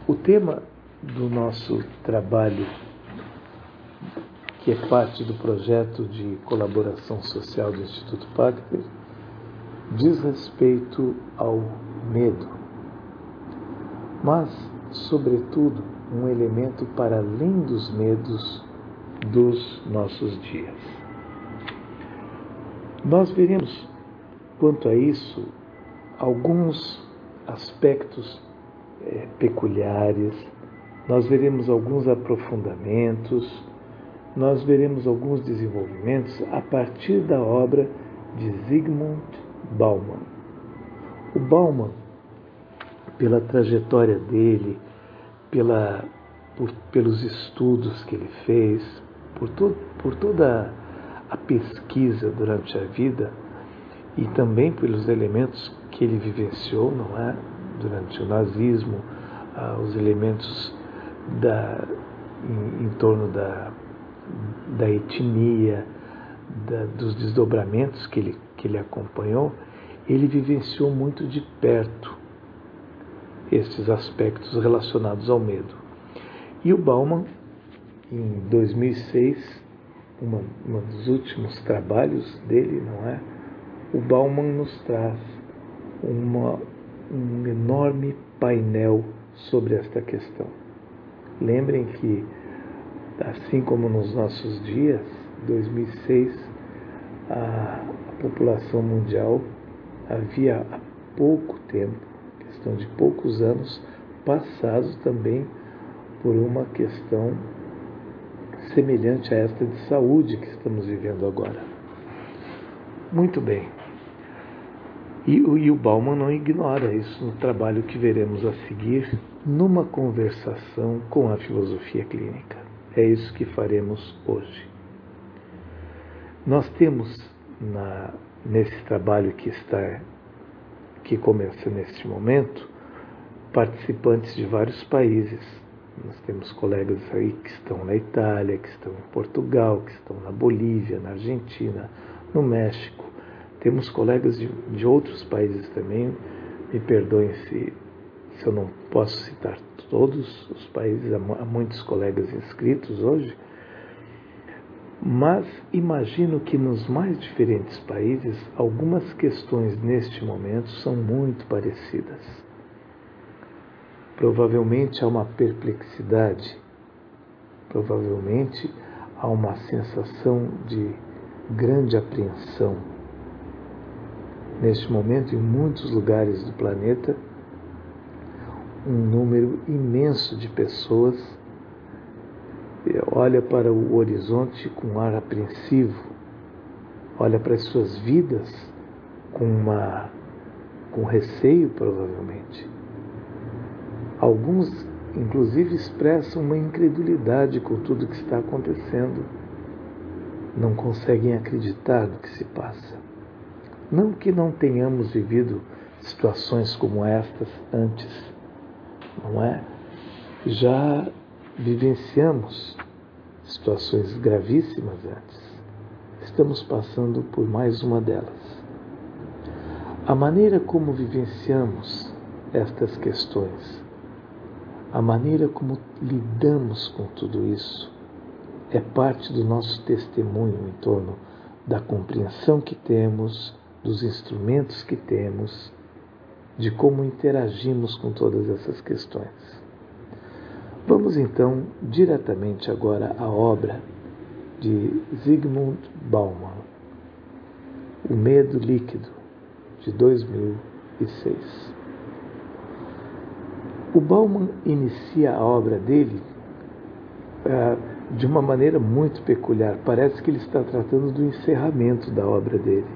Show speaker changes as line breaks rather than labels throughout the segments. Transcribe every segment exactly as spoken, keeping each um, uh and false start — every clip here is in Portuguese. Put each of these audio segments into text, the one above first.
O tema do nosso trabalho, que é parte do projeto de colaboração social do Instituto Pacter, diz respeito ao medo, mas, sobretudo, um elemento para além dos medos dos nossos dias. Nós veremos, quanto a isso, alguns aspectos é, peculiares, nós veremos alguns aprofundamentos, nós veremos alguns desenvolvimentos a partir da obra de Zygmunt Bauman. O Bauman, pela trajetória dele, pela, por, pelos estudos que ele fez, por, to, por toda a pesquisa durante a vida e também pelos elementos que ele vivenciou, não é? Durante o nazismo, ah, os elementos da, em, em torno da, da etnia, da, dos desdobramentos que ele, que ele acompanhou, ele vivenciou muito de perto estes aspectos relacionados ao medo. E o Bauman, em dois mil e seis, uma, um dos últimos trabalhos dele, não é? O Bauman nos traz uma, um enorme painel sobre esta questão. Lembrem que, assim como nos nossos dias, dois mil e seis, a, a população mundial havia há pouco tempo, questão de poucos anos, passado também por uma questão semelhante a esta de saúde que estamos vivendo agora. Muito bem. E, e o Bauman não ignora isso no trabalho que veremos a seguir numa conversação com a filosofia clínica. É isso que faremos hoje. Nós temos na, nesse trabalho que está que começa neste momento participantes de vários países. Nós temos colegas aí que estão na Itália, que estão em Portugal, que estão na Bolívia, na Argentina, no México. Temos colegas de, de outros países também. Me perdoem se, se eu não posso citar todos os países, há muitos colegas inscritos hoje. Mas imagino que nos mais diferentes países, algumas questões neste momento são muito parecidas. Provavelmente há uma perplexidade, provavelmente há uma sensação de grande apreensão. Neste momento, em muitos lugares do planeta, um número imenso de pessoas olha para o horizonte com um ar apreensivo, olha para as suas vidas com, uma, com receio, provavelmente. Alguns, inclusive, expressam uma incredulidade com tudo que está acontecendo. Não conseguem acreditar no que se passa. Não que não tenhamos vivido situações como estas antes, não é? Já vivenciamos situações gravíssimas antes. Estamos passando por mais uma delas. A maneira como vivenciamos estas questões, a maneira como lidamos com tudo isso, é parte do nosso testemunho em torno da compreensão que temos, dos instrumentos que temos, de como interagimos com todas essas questões. Vamos então diretamente agora à obra de Zygmunt Bauman, O Medo Líquido, de dois mil e seis. O Bauman inicia a obra dele uh, de uma maneira muito peculiar. Parece que ele está tratando do encerramento da obra dele.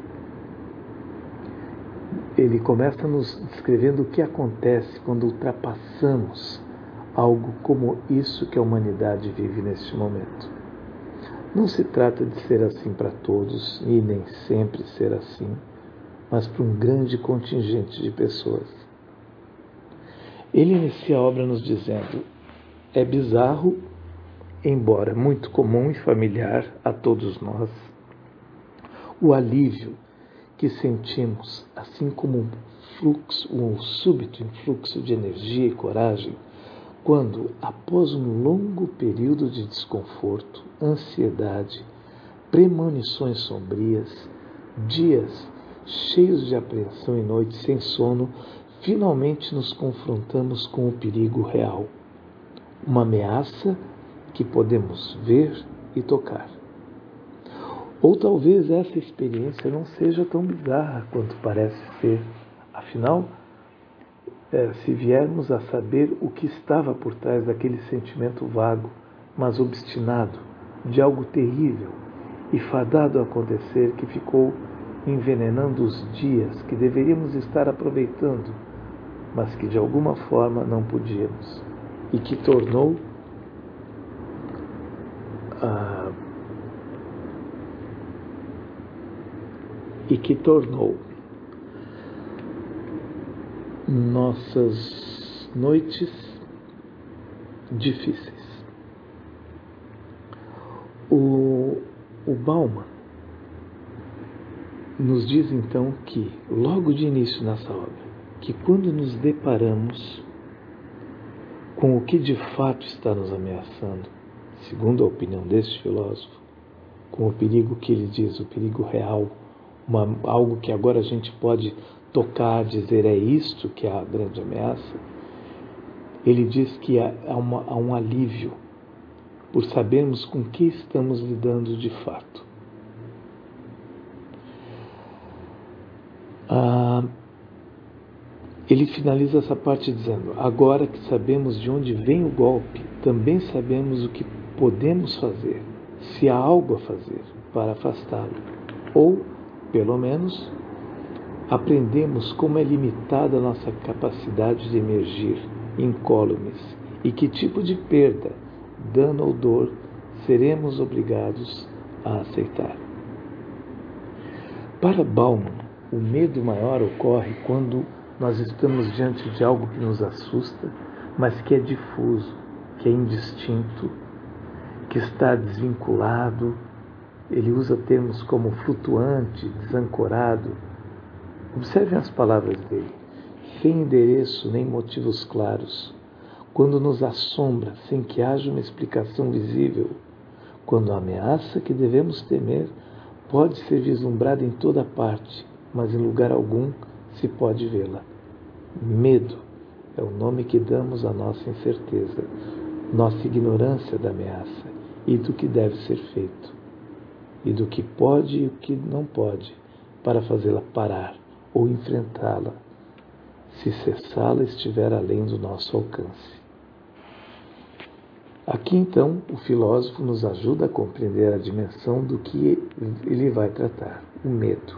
Ele começa nos descrevendo o que acontece quando ultrapassamos algo como isso que a humanidade vive neste momento. Não se trata de ser assim para todos, e nem sempre ser assim, mas para um grande contingente de pessoas. Ele inicia a obra nos dizendo: é bizarro, embora muito comum e familiar a todos nós, o alívio que sentimos, assim como um fluxo, um súbito influxo de energia e coragem, quando, após um longo período de desconforto, ansiedade, premonições sombrias, dias cheios de apreensão e noites sem sono, finalmente nos confrontamos com o perigo real, uma ameaça que podemos ver e tocar. Ou talvez essa experiência não seja tão bizarra quanto parece ser. Afinal, é, se viermos a saber o que estava por trás daquele sentimento vago, mas obstinado, de algo terrível e fadado a acontecer, que ficou envenenando os dias que deveríamos estar aproveitando, mas que de alguma forma não podíamos, e que tornou ah, e que tornou nossas noites difíceis. O, o Bauman nos diz então que, logo de início nessa obra, que quando nos deparamos com o que de fato está nos ameaçando, segundo a opinião deste filósofo, com o perigo que ele diz, o perigo real, uma, algo que agora a gente pode tocar, dizer é isto que é a grande ameaça, ele diz que há, uma, há um alívio por sabermos com que estamos lidando de fato. Ah, ele finaliza essa parte dizendo: agora que sabemos de onde vem o golpe, também sabemos o que podemos fazer, se há algo a fazer para afastá-lo, ou, pelo menos, aprendemos como é limitada a nossa capacidade de emergir incólumes e que tipo de perda, dano ou dor seremos obrigados a aceitar. Para Bauman, o medo maior ocorre quando nós estamos diante de algo que nos assusta, mas que é difuso, que é indistinto, que está desvinculado. Ele usa termos como flutuante, desancorado. Observem as palavras dele. Sem endereço nem motivos claros. Quando nos assombra sem que haja uma explicação visível. Quando a ameaça que devemos temer pode ser vislumbrada em toda parte, mas em lugar algum se pode vê-la. Medo é o nome que damos à nossa incerteza, nossa ignorância da ameaça e do que deve ser feito, e do que pode e o que não pode, para fazê-la parar ou enfrentá-la, se cessá-la estiver além do nosso alcance. Aqui, então, o filósofo nos ajuda a compreender a dimensão do que ele vai tratar, o medo.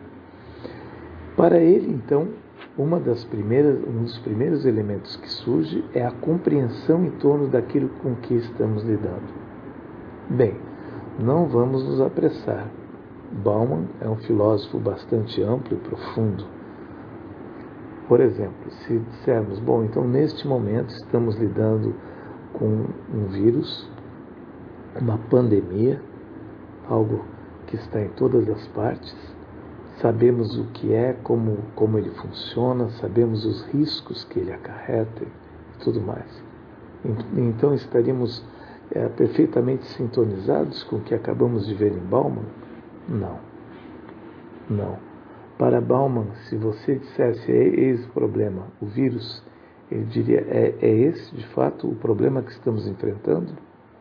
Para ele, então, uma das primeiras, um dos primeiros elementos que surge é a compreensão em torno daquilo com que estamos lidando. Bem, não vamos nos apressar. Bauman é um filósofo bastante amplo e profundo. Por exemplo, se dissermos, bom, então neste momento estamos lidando com um vírus, uma pandemia, algo que está em todas as partes, sabemos o que é, como, como ele funciona, sabemos os riscos que ele acarreta e tudo mais. Então estaríamos é, perfeitamente sintonizados com o que acabamos de ver em Bauman? Não. Não. Para Bauman, se você dissesse, eis o problema, o vírus, ele diria, é, é esse de fato o problema que estamos enfrentando?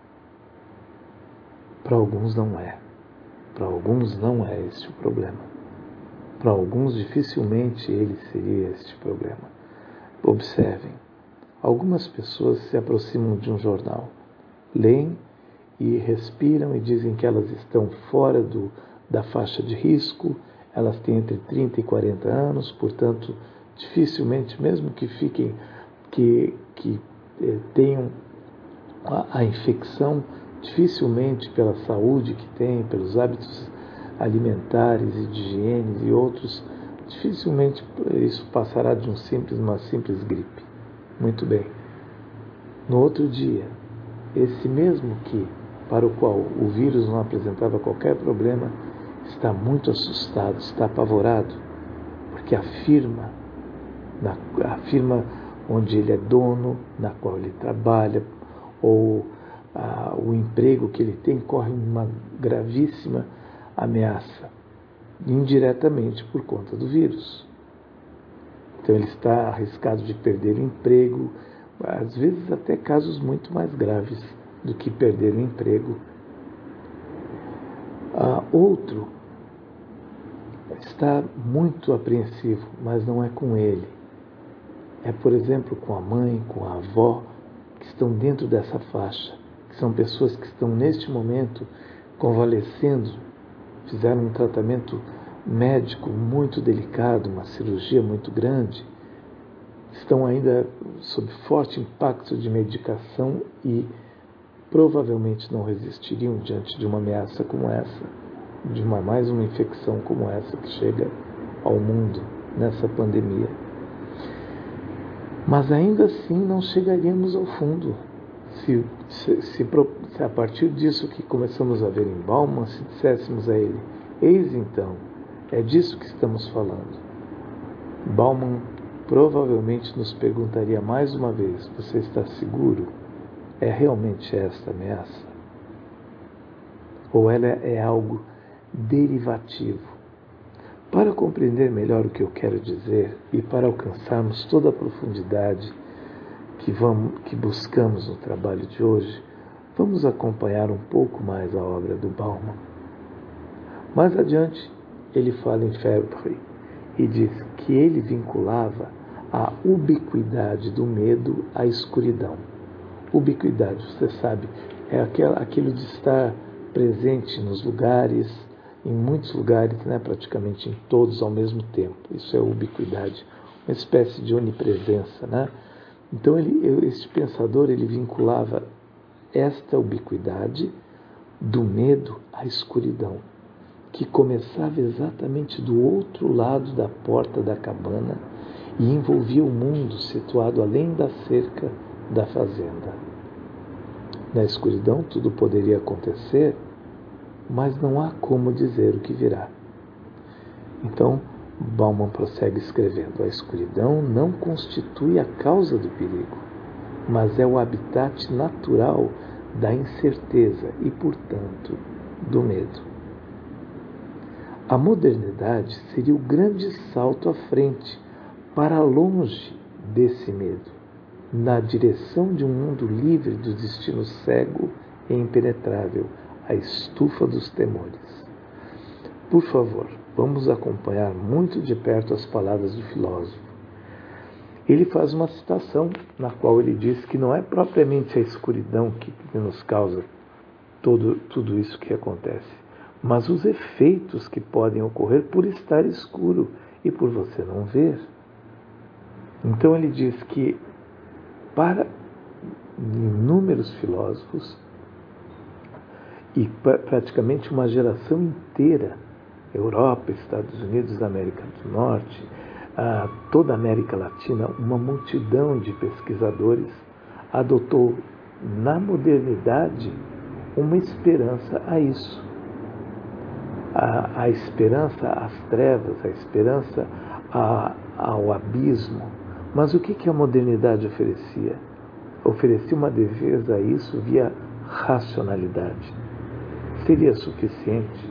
Para alguns não é. Para alguns não é este o problema. Para alguns dificilmente ele seria este problema. Observem, algumas pessoas se aproximam de um jornal, leem e respiram e dizem que elas estão fora do, da faixa de risco, elas têm entre trinta e quarenta anos, portanto, dificilmente, mesmo que fiquem, que, que eh, tenham a, a infecção, dificilmente pela saúde que têm, pelos hábitos alimentares e de higiene e outros, dificilmente isso passará de um simples, uma simples gripe. Muito bem. No outro dia, esse mesmo que, para o qual o vírus não apresentava qualquer problema, está muito assustado, está apavorado, porque afirma, afirma onde ele é dono, na qual ele trabalha, ou ah, o emprego que ele tem corre uma gravíssima ameaça, indiretamente por conta do vírus. Então ele está arriscado de perder o emprego, às vezes até casos muito mais graves do que perder o emprego. Ah, outro está muito apreensivo, mas não é com ele. É, por exemplo, com a mãe, com a avó, que estão dentro dessa faixa, que são pessoas que estão neste momento convalescendo, fizeram um tratamento médico muito delicado, uma cirurgia muito grande, estão ainda sob forte impacto de medicação e provavelmente não resistiriam diante de uma ameaça como essa, de uma mais uma infecção como essa que chega ao mundo nessa pandemia. Mas ainda assim não chegaríamos ao fundo se, se, se, se a partir disso que começamos a ver em Bauman, se disséssemos a ele: eis então, é disso que estamos falando. Bauman provavelmente nos perguntaria mais uma vez: você está seguro? É realmente esta ameaça? Ou ela é algo derivativo? Para compreender melhor o que eu quero dizer e para alcançarmos toda a profundidade que, vamos, que buscamos no trabalho de hoje, vamos acompanhar um pouco mais a obra do Bauman. Mais adiante, ele fala em Febvre e diz que ele vinculava a ubiquidade do medo à escuridão. Ubiquidade, você sabe, é aquilo de estar presente nos lugares, em muitos lugares, né, praticamente em todos ao mesmo tempo. Isso é ubiquidade, uma espécie de onipresença, né? Então, ele, este pensador, ele vinculava esta ubiquidade do medo à escuridão, que começava exatamente do outro lado da porta da cabana e envolvia o mundo situado além da cerca da fazenda. Na escuridão tudo poderia acontecer, mas não há como dizer o que virá. Então, Bauman prossegue escrevendo: a escuridão não constitui a causa do perigo, mas é o habitat natural da incerteza e, portanto, do medo. A modernidade seria o grande salto à frente, para longe desse medo, na direção de um mundo livre do destino cego e impenetrável, a estufa dos temores. Por favor, vamos acompanhar muito de perto as palavras do filósofo. Ele faz uma citação na qual ele diz que não é propriamente a escuridão que nos causa todo, tudo isso que acontece, mas os efeitos que podem ocorrer por estar escuro e por você não ver. Então ele diz que para inúmeros filósofos e pra, praticamente uma geração inteira, Europa, Estados Unidos, América do Norte, a toda a América Latina, uma multidão de pesquisadores adotou na modernidade uma esperança a isso. A, a esperança às trevas, a esperança a, ao abismo. Mas o que, que a modernidade oferecia? Oferecia uma defesa a isso via racionalidade. Seria suficiente?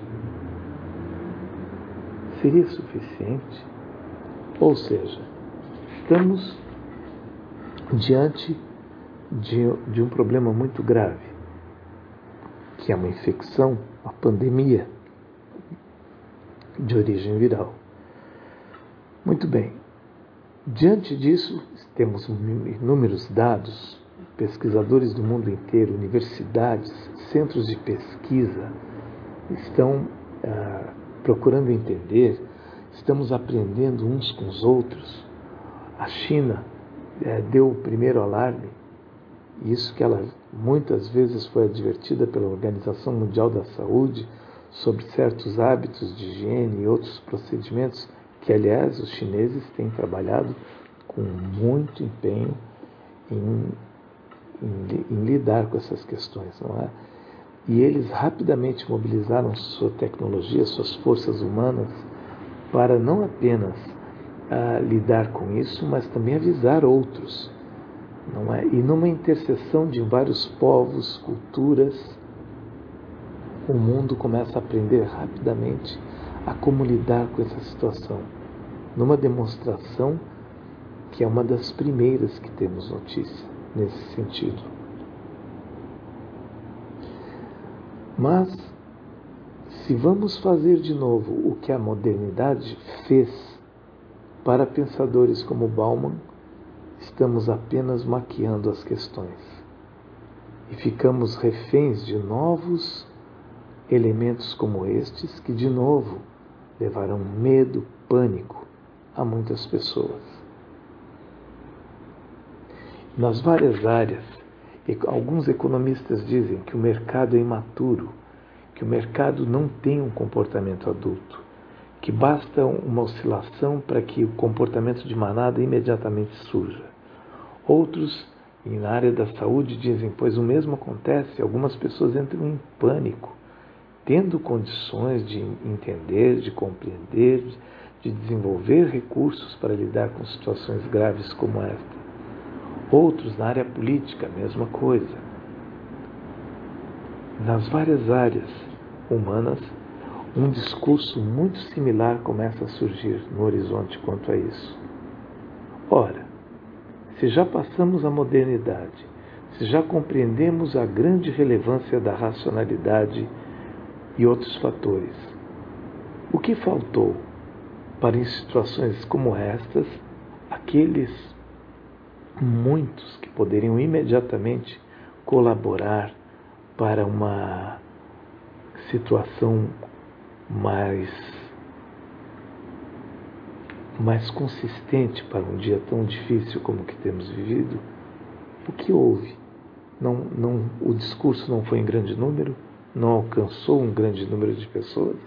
Seria suficiente? Ou seja, estamos diante de, de um problema muito grave, que é uma infecção, uma pandemia de origem viral. Muito bem. Diante disso, temos inúmeros dados, pesquisadores do mundo inteiro, universidades, centros de pesquisa, estão ah, procurando entender, estamos aprendendo uns com os outros. A China eh, deu o primeiro alarme, isso que ela muitas vezes foi advertida pela Organização Mundial da Saúde sobre certos hábitos de higiene e outros procedimentos que, aliás, os chineses têm trabalhado com muito empenho em, em, em lidar com essas questões, não é? E eles rapidamente mobilizaram sua tecnologia, suas forças humanas, para não apenas a lidar com isso, mas também avisar outros. Não é? E numa interseção de vários povos, culturas, o mundo começa a aprender rapidamente a como lidar com essa situação. Numa demonstração que é uma das primeiras que temos notícia nesse sentido. Mas, se vamos fazer de novo o que a modernidade fez para pensadores como Bauman, estamos apenas maquiando as questões e ficamos reféns de novos elementos como estes que, de novo, levarão medo, pânico a muitas pessoas. Nas várias áreas, alguns economistas dizem que o mercado é imaturo, que o mercado não tem um comportamento adulto, que basta uma oscilação para que o comportamento de manada imediatamente surja. Outros, na área da saúde, dizem, pois o mesmo acontece, algumas pessoas entram em pânico, tendo condições de entender, de compreender, de desenvolver recursos para lidar com situações graves como esta. Outros, na área política, a mesma coisa. Nas várias áreas humanas, um discurso muito similar começa a surgir no horizonte quanto a isso. Ora, se já passamos a modernidade, se já compreendemos a grande relevância da racionalidade e outros fatores, o que faltou para, em situações como estas, aqueles muitos que poderiam imediatamente colaborar para uma situação mais, mais consistente para um dia tão difícil como o que temos vivido? O que houve? Não, não, o discurso não foi em grande número? Não alcançou um grande número de pessoas?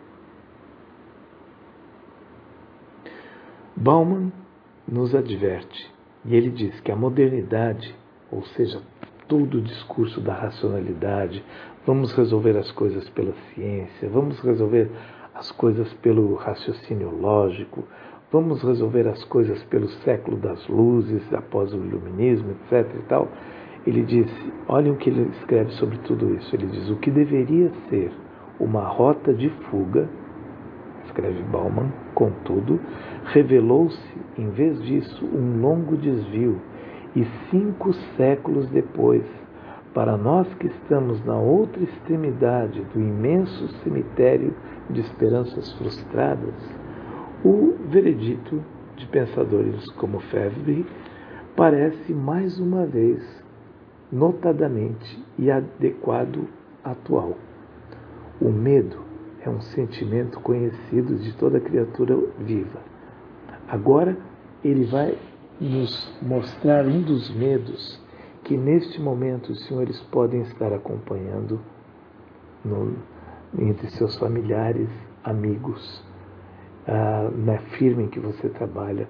Bauman nos adverte, e ele diz que a modernidade, ou seja, todo o discurso da racionalidade, vamos resolver as coisas pela ciência, vamos resolver as coisas pelo raciocínio lógico, vamos resolver as coisas pelo século das luzes, após o iluminismo, etc e tal. Ele diz, olhem o que ele escreve sobre tudo isso, ele diz, o que deveria ser uma rota de fuga, escreve Bauman, contudo, revelou-se, em vez disso, um longo desvio, e cinco séculos depois, para nós que estamos na outra extremidade do imenso cemitério de esperanças frustradas, o veredito de pensadores como Febvre parece mais uma vez notadamente e adequado atual. O medo é um sentimento conhecido de toda criatura viva. Agora ele vai nos mostrar um dos medos que neste momento os senhores podem estar acompanhando no, entre seus familiares, amigos, ah, na firma em que você trabalha,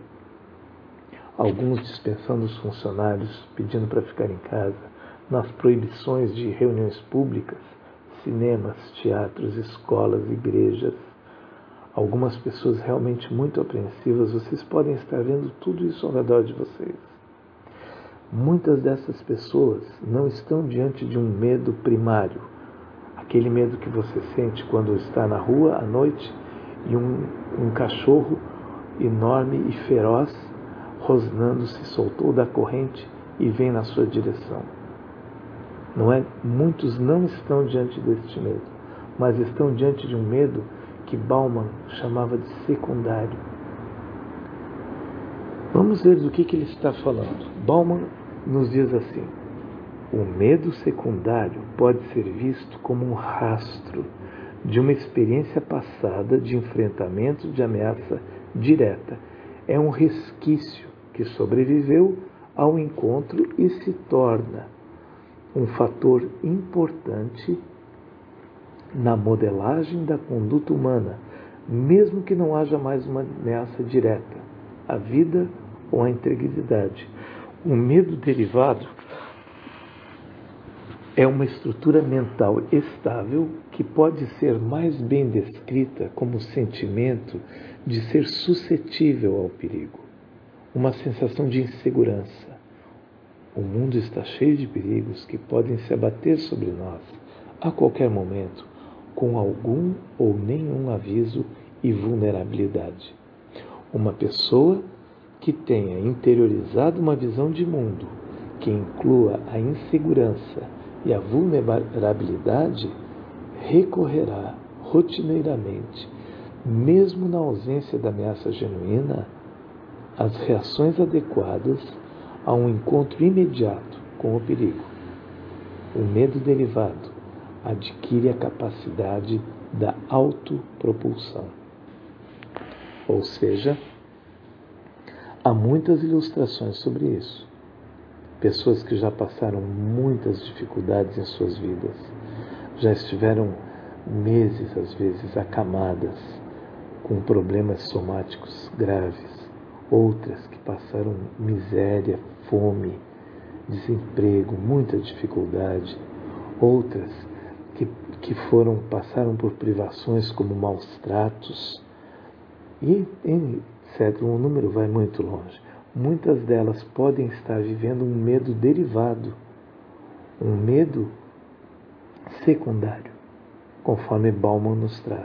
alguns dispensando os funcionários, pedindo para ficar em casa, nas proibições de reuniões públicas, cinemas, teatros, escolas, igrejas. Algumas pessoas realmente muito apreensivas, vocês podem estar vendo tudo isso ao redor de vocês. Muitas dessas pessoas não estão diante de um medo primário, aquele medo que você sente quando está na rua à noite e um, um cachorro enorme e feroz, rosnando, se soltou da corrente e vem na sua direção. Não é? Muitos não estão diante deste medo, mas estão diante de um medo que Bauman chamava de secundário. Vamos ver do que, que ele está falando. Bauman nos diz assim: o medo secundário pode ser visto como um rastro de uma experiência passada de enfrentamento de ameaça direta. É um resquício que sobreviveu ao encontro e se torna um fator importante na modelagem da conduta humana, mesmo que não haja mais uma ameaça direta à vida ou à integridade. O medo derivado é uma estrutura mental estável que pode ser mais bem descrita como sentimento de ser suscetível ao perigo, uma sensação de insegurança. O mundo está cheio de perigos que podem se abater sobre nós a qualquer momento, com algum ou nenhum aviso e vulnerabilidade. Uma pessoa que tenha interiorizado uma visão de mundo que inclua a insegurança e a vulnerabilidade recorrerá rotineiramente, mesmo na ausência da ameaça genuína, às reações adequadas a um encontro imediato com o perigo. O medo derivado adquire a capacidade da autopropulsão. Ou seja, há muitas ilustrações sobre isso. Pessoas que já passaram muitas dificuldades em suas vidas, já estiveram meses, às vezes, acamadas, com problemas somáticos graves. Outras que passaram miséria, fome, desemprego, muita dificuldade. Outras que, que foram, passaram por privações como maus tratos. E, etcétera. O número vai muito longe. Muitas delas podem estar vivendo um medo derivado, um medo secundário, conforme Bauman nos traz.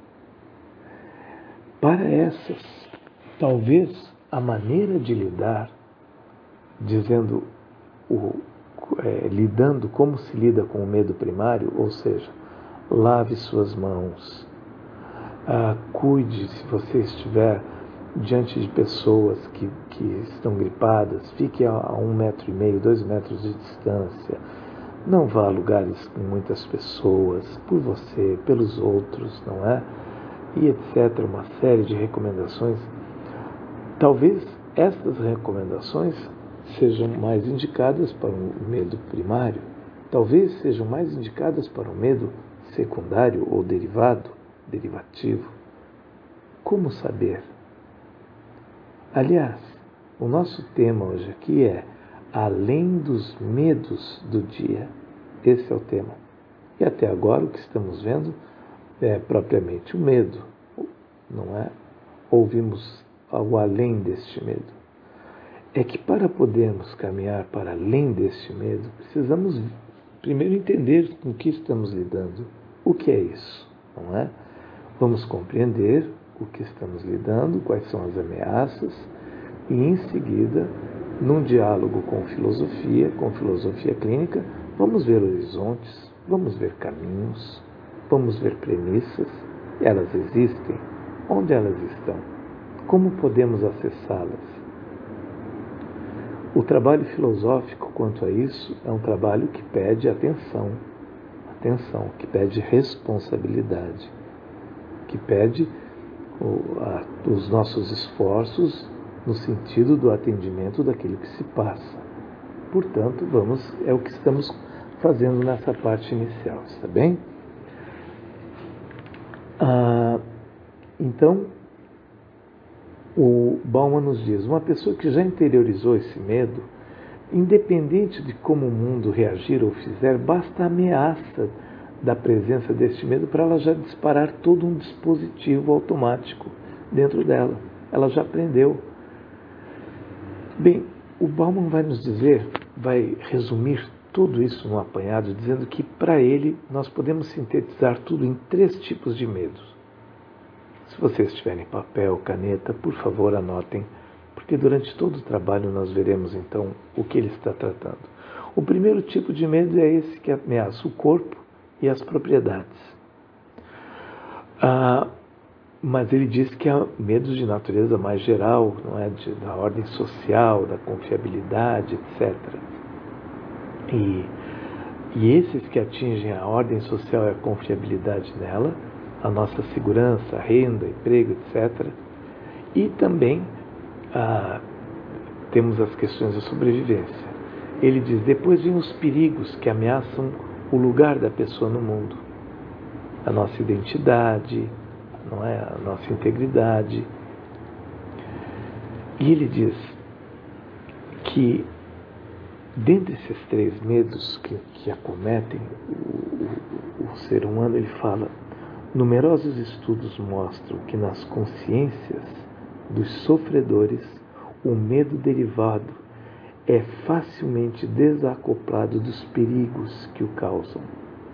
Para essas, talvez a maneira de lidar, dizendo, o, é, lidando como se lida com o medo primário, ou seja, lave suas mãos, ah, cuide se você estiver diante de pessoas que, que estão gripadas, fique a, a um metro e meio, dois metros de distância, não vá a lugares com muitas pessoas, por você, pelos outros, não é? E etcétera. Uma série de recomendações. Talvez estas recomendações sejam mais indicadas para o medo primário, talvez sejam mais indicadas para o medo secundário ou derivado, derivativo. Como saber? Aliás, o nosso tema hoje aqui é além dos medos do dia. Esse é o tema. E até agora o que estamos vendo é propriamente o medo, não é? Ouvimos algo além deste medo. É que para podermos caminhar para além deste medo, precisamos primeiro entender com o que estamos lidando. O que é isso, não é? Vamos compreender o que estamos lidando, quais são as ameaças, e em seguida, num diálogo com filosofia, com filosofia clínica, vamos ver horizontes, vamos ver caminhos, vamos ver premissas. Elas existem? Onde elas estão? Como podemos acessá-las? O trabalho filosófico quanto a isso é um trabalho que pede atenção, atenção, que pede responsabilidade, que pede o, a, os nossos esforços no sentido do atendimento daquilo que se passa. Portanto, vamos, é o que estamos fazendo nessa parte inicial, está bem? Ah, então, o Bauman nos diz, uma pessoa que já interiorizou esse medo, independente de como o mundo reagir ou fizer, basta a ameaça da presença deste medo para ela já disparar todo um dispositivo automático dentro dela. Ela já aprendeu. Bem, o Bauman vai nos dizer, vai resumir tudo isso no apanhado, dizendo que para ele nós podemos sintetizar tudo em três tipos de medos. Se vocês tiverem papel, caneta, por favor anotem, porque durante todo o trabalho nós veremos então o que ele está tratando. O primeiro tipo de medo é esse que ameaça o corpo e as propriedades. Ah, mas ele diz que há medos de natureza mais geral, não é, de, da ordem social, da confiabilidade, etcétera. E, e esses que atingem a ordem social e a confiabilidade nela, a nossa segurança, renda, emprego, etcétera. E também ah, temos as questões da sobrevivência. Ele diz, depois vêm os perigos que ameaçam o lugar da pessoa no mundo. A nossa identidade, não é? A nossa integridade. E ele diz que, dentre esses três medos que, que acometem o, o, o ser humano, ele fala, Numerosos estudos mostram que nas consciências dos sofredores, o medo derivado é facilmente desacoplado dos perigos que o causam.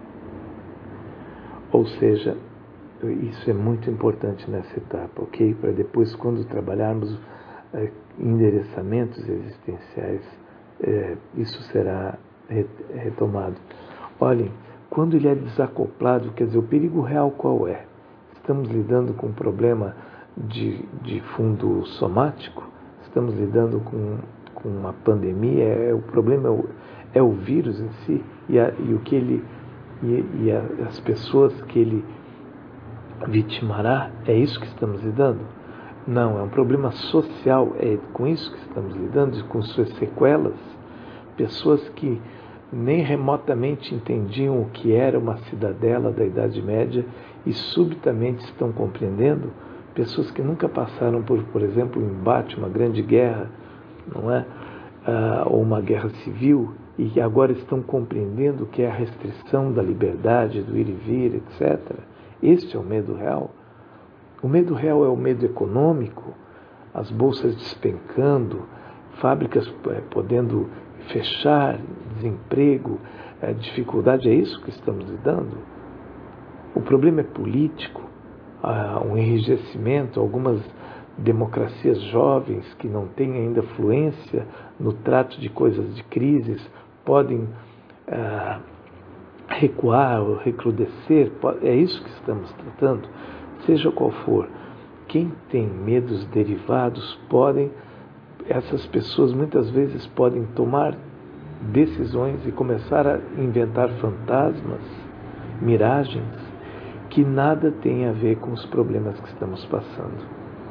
Ou seja, isso é muito importante nessa etapa, ok? Para depois, quando trabalharmos eh, endereçamentos existenciais, eh, isso será retomado. Olhem, quando ele é desacoplado, quer dizer, o perigo real qual é? Estamos lidando com um problema de, de fundo somático? Estamos lidando com, com uma pandemia? É, o problema é o, é o vírus em si e, a, e o que ele e, e a, as pessoas que ele vitimará? É isso que estamos lidando? Não, é um problema social, é com isso que estamos lidando, com suas sequelas. Pessoas que nem remotamente entendiam o que era uma cidadela da Idade Média e subitamente estão compreendendo. Pessoas que nunca passaram por, por exemplo, um embate, uma grande guerra, não é? Ah, ou uma guerra civil, e que agora estão compreendendo o que é a restrição da liberdade, do ir e vir, etcétera. Este é o medo real. O medo real é o medo econômico, as bolsas despencando, fábricas podendo fechar, desemprego, dificuldade, é isso que estamos lidando? O problema é político, um enrijecimento, algumas democracias jovens que não têm ainda fluência no trato de coisas de crises, podem ah, recuar ou recrudescer, é isso que estamos tratando? Seja qual for, quem tem medos derivados podem, essas pessoas muitas vezes podem tomar decisões e começar a inventar fantasmas, miragens, que nada tem a ver com os problemas que estamos passando.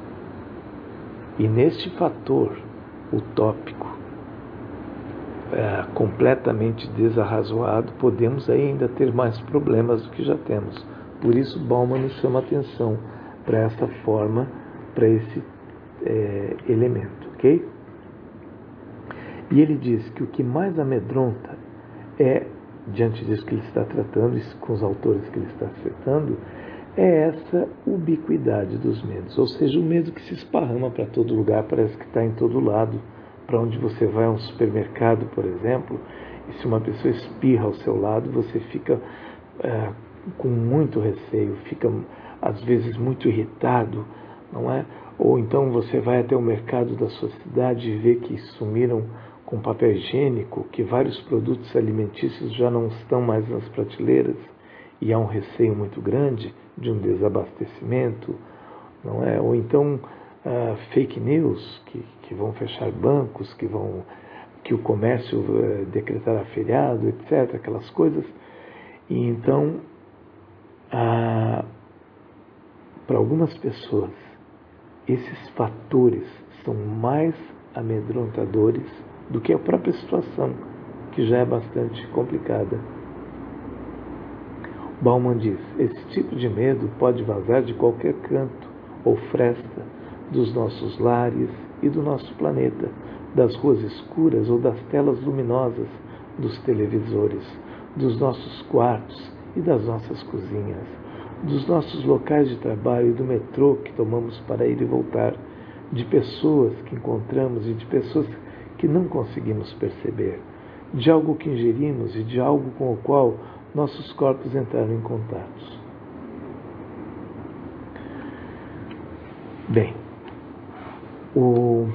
E neste fator utópico, é, completamente desarrazoado, podemos ainda ter mais problemas do que já temos. Por isso, Bauman nos chama atenção para essa forma, para esse é, elemento, ok? E ele diz que o que mais amedronta é, diante disso que ele está tratando, com os autores que ele está citando, é essa ubiquidade dos medos, ou seja, o medo que se esparrama para todo lugar, parece que está em todo lado. Para onde você vai a um supermercado, por exemplo, e se uma pessoa espirra ao seu lado, você fica é, com muito receio, fica às vezes muito irritado, não é? Ou então você vai até o mercado da sua cidade e vê que sumiram com papel higiênico, que vários produtos alimentícios já não estão mais nas prateleiras e há um receio muito grande de um desabastecimento, não é? Ou então uh, fake news que, que vão fechar bancos, que vão que o comércio uh, decretará feriado, etcétera, aquelas coisas. E então, uh, para algumas pessoas, esses fatores são mais amedrontadores do que a própria situação, que já é bastante complicada. Bauman diz, esse tipo de medo pode vazar de qualquer canto ou fresta dos nossos lares e do nosso planeta, das ruas escuras ou das telas luminosas dos televisores, dos nossos quartos e das nossas cozinhas, dos nossos locais de trabalho e do metrô que tomamos para ir e voltar, de pessoas que encontramos e de pessoas que não conseguimos perceber, de algo que ingerimos e de algo com o qual nossos corpos entraram em contato. Bem, o...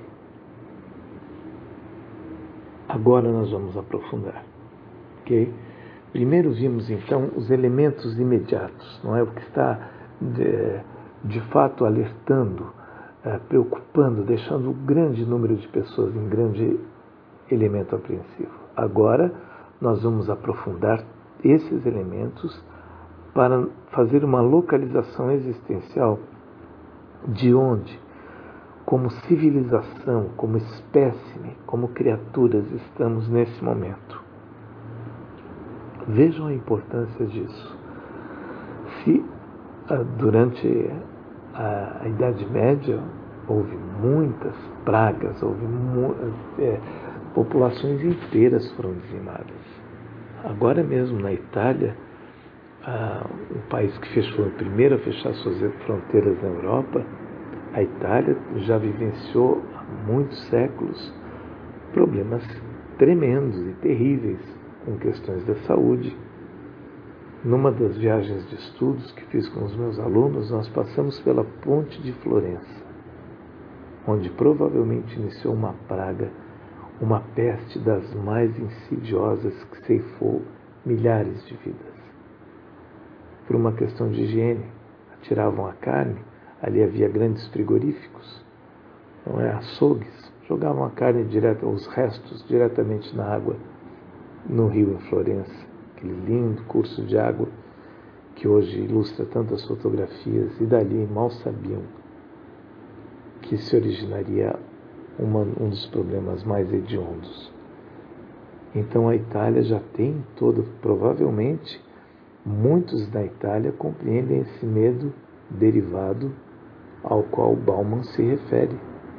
agora nós vamos aprofundar, ok? Primeiro vimos então os elementos imediatos, não é? O que está de, de fato alertando, eh, preocupando, deixando um grande número de pessoas em grande elemento apreensivo. Agora nós vamos aprofundar esses elementos para fazer uma localização existencial de onde, como civilização, como espécime, como criaturas, estamos nesse momento. Vejam a importância disso. Se durante a, a Idade Média houve muitas pragas, houve mu- é, populações inteiras foram dizimadas. Agora mesmo na Itália, ah, o país que fechou, o primeiro a fechar suas fronteiras na Europa, a Itália já vivenciou há muitos séculos problemas tremendos e terríveis com questões da saúde. Numa das viagens de estudos que fiz com os meus alunos, nós passamos pela Ponte de Florença, onde provavelmente iniciou uma praga, uma peste das mais insidiosas que ceifou milhares de vidas. Por uma questão de higiene, atiravam a carne, ali havia grandes frigoríficos, não é, açougues, jogavam a carne direto, os restos diretamente na água, no rio em Florença. Aquele lindo curso de água que hoje ilustra tantas fotografias, e dali mal sabiam que se originaria uma, um dos problemas mais hediondos. Então a Itália já tem todo, provavelmente, muitos da Itália compreendem esse medo derivado ao qual Bauman se refere.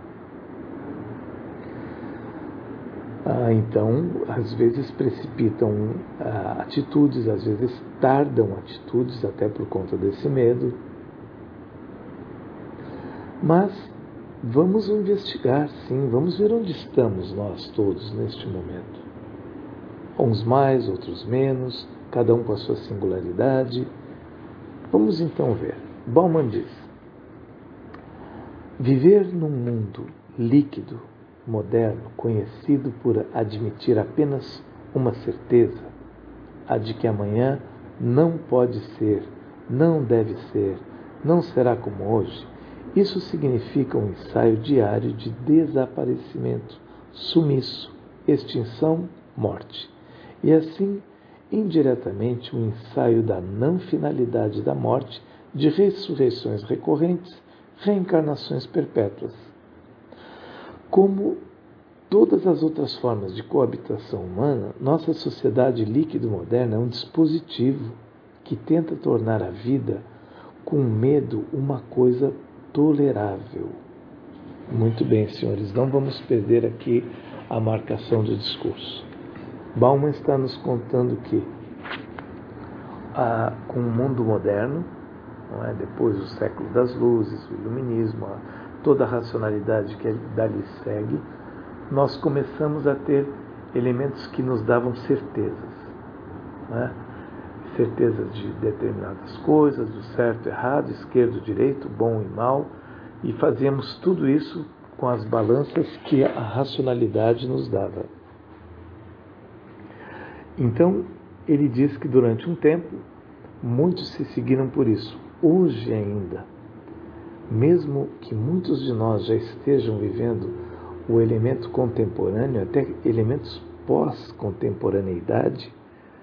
Ah, então, às vezes precipitam ah, atitudes, às vezes tardam atitudes, até por conta desse medo. Mas vamos investigar, sim, vamos ver onde estamos nós todos neste momento. Uns mais, outros menos, cada um com a sua singularidade. Vamos então ver. Bauman diz: viver num mundo líquido, moderno, conhecido por admitir apenas uma certeza, a de que amanhã não pode ser, não deve ser, não será como hoje, isso significa um ensaio diário de desaparecimento, sumiço, extinção, morte. E assim, indiretamente, um ensaio da não finalidade da morte, de ressurreições recorrentes, reencarnações perpétuas. Como todas as outras formas de coabitação humana, nossa sociedade líquido moderna é um dispositivo que tenta tornar a vida com medo uma coisa tolerável. Muito bem, senhores, não vamos perder aqui a marcação do discurso. Bauman está nos contando que ah, com o mundo moderno, não é, depois do século das luzes, o iluminismo, a, toda a racionalidade que dali segue, nós começamos a ter elementos que nos davam certezas, né? Certezas de determinadas coisas, do certo, errado, esquerdo, direito, bom e mal, e fazíamos tudo isso com as balanças que a racionalidade nos dava. Então, ele diz que durante um tempo, muitos se seguiram por isso. Hoje ainda, mesmo que muitos de nós já estejam vivendo o elemento contemporâneo, até elementos pós-contemporaneidade,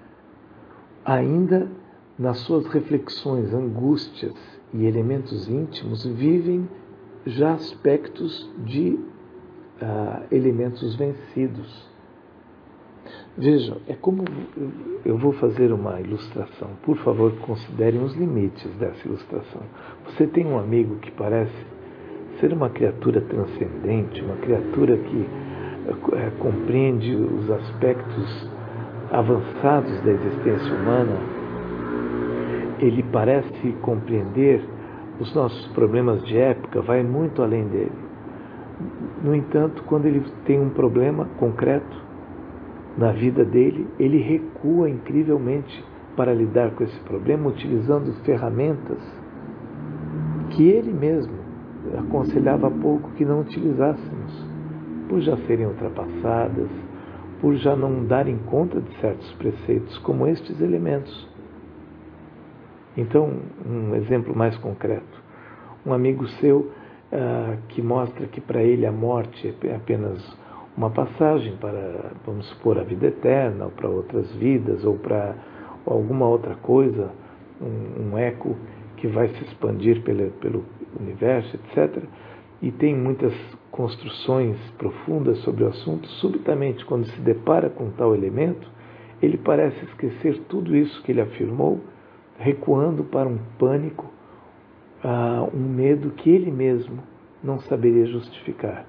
ainda nas suas reflexões, angústias e elementos íntimos, vivem já aspectos de uh, elementos vencidos. Vejam, é como eu vou fazer uma ilustração. Por favor, considerem os limites dessa ilustração. Você tem um amigo que parece ser uma criatura transcendente, uma criatura que é, compreende os aspectos avançados da existência humana. Ele parece compreender os nossos problemas de época, vai muito além dele. No entanto, quando ele tem um problema concreto na vida dele, ele recua incrivelmente para lidar com esse problema, utilizando ferramentas que ele mesmo aconselhava há pouco que não utilizássemos, por já serem ultrapassadas, por já não darem conta de certos preceitos, como estes elementos. Então, um exemplo mais concreto. Um amigo seu ah, que mostra que para ele a morte é apenas uma passagem para, vamos supor, a vida eterna, ou para outras vidas, ou para alguma outra coisa, um, um eco que vai se expandir pelo, pelo universo, etcétera. E tem muitas construções profundas sobre o assunto. Subitamente, quando se depara com tal elemento, ele parece esquecer tudo isso que ele afirmou, recuando para um pânico, uh, um medo que ele mesmo não saberia justificar.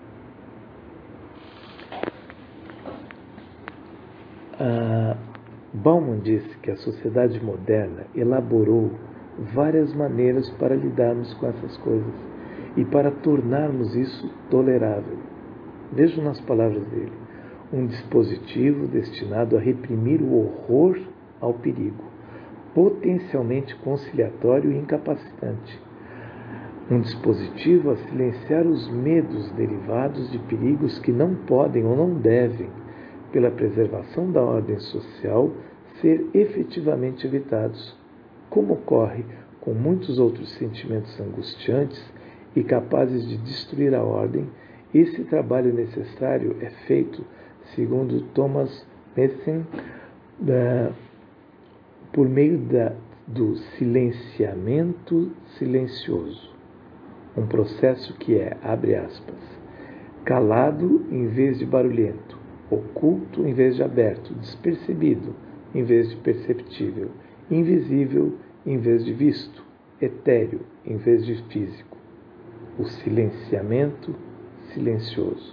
Uh, Bauman disse que a sociedade moderna elaborou várias maneiras para lidarmos com essas coisas e para tornarmos isso tolerável. Vejam nas palavras dele: um dispositivo destinado a reprimir o horror ao perigo, potencialmente conciliatório e incapacitante. Um dispositivo a silenciar os medos derivados de perigos que não podem ou não devem, pela preservação da ordem social, ser efetivamente evitados, como ocorre com muitos outros sentimentos angustiantes e capazes de destruir a ordem. Esse trabalho necessário é feito, segundo Thomas Messing, da, por meio da, do silenciamento silencioso, um processo que é, abre aspas, calado em vez de barulhento, oculto em vez de aberto, despercebido em vez de perceptível, invisível em vez de visto, etéreo em vez de físico. O silenciamento silencioso.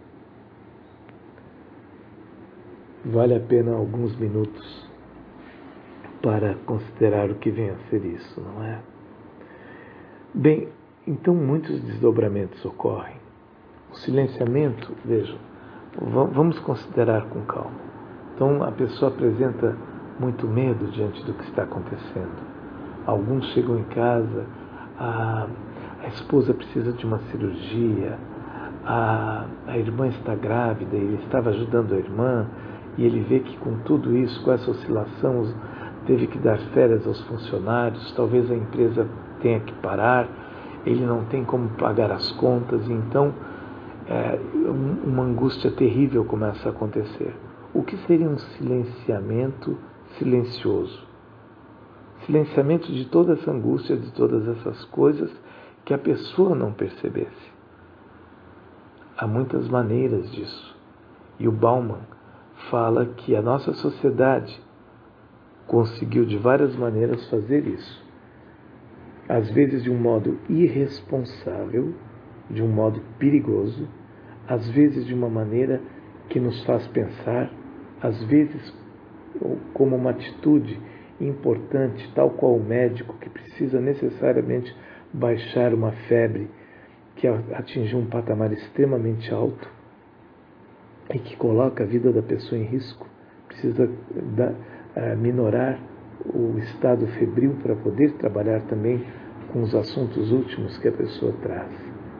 Vale a pena alguns minutos para considerar o que vem a ser isso, não é? Bem, então muitos desdobramentos ocorrem. O silenciamento, vejam, vamos considerar com calma. Então a pessoa apresenta muito medo diante do que está acontecendo. Alguns chegam em casa, a, a esposa precisa de uma cirurgia, a, a irmã está grávida, ele estava ajudando a irmã, e ele vê que com tudo isso, com essa oscilação, teve que dar férias aos funcionários, talvez a empresa tenha que parar, ele não tem como pagar as contas, e então é, uma angústia terrível começa a acontecer. O que seria um silenciamento silencioso? Silenciamento de toda essa angústia, de todas essas coisas que a pessoa não percebesse. Há muitas maneiras disso. E o Bauman fala que a nossa sociedade conseguiu de várias maneiras fazer isso. Às vezes de um modo irresponsável, de um modo perigoso, às vezes de uma maneira que nos faz pensar, às vezes como uma atitude importante, tal qual o médico que precisa necessariamente baixar uma febre que atingiu um patamar extremamente alto e que coloca a vida da pessoa em risco, precisa da, uh, minorar o estado febril para poder trabalhar também com os assuntos últimos que a pessoa traz.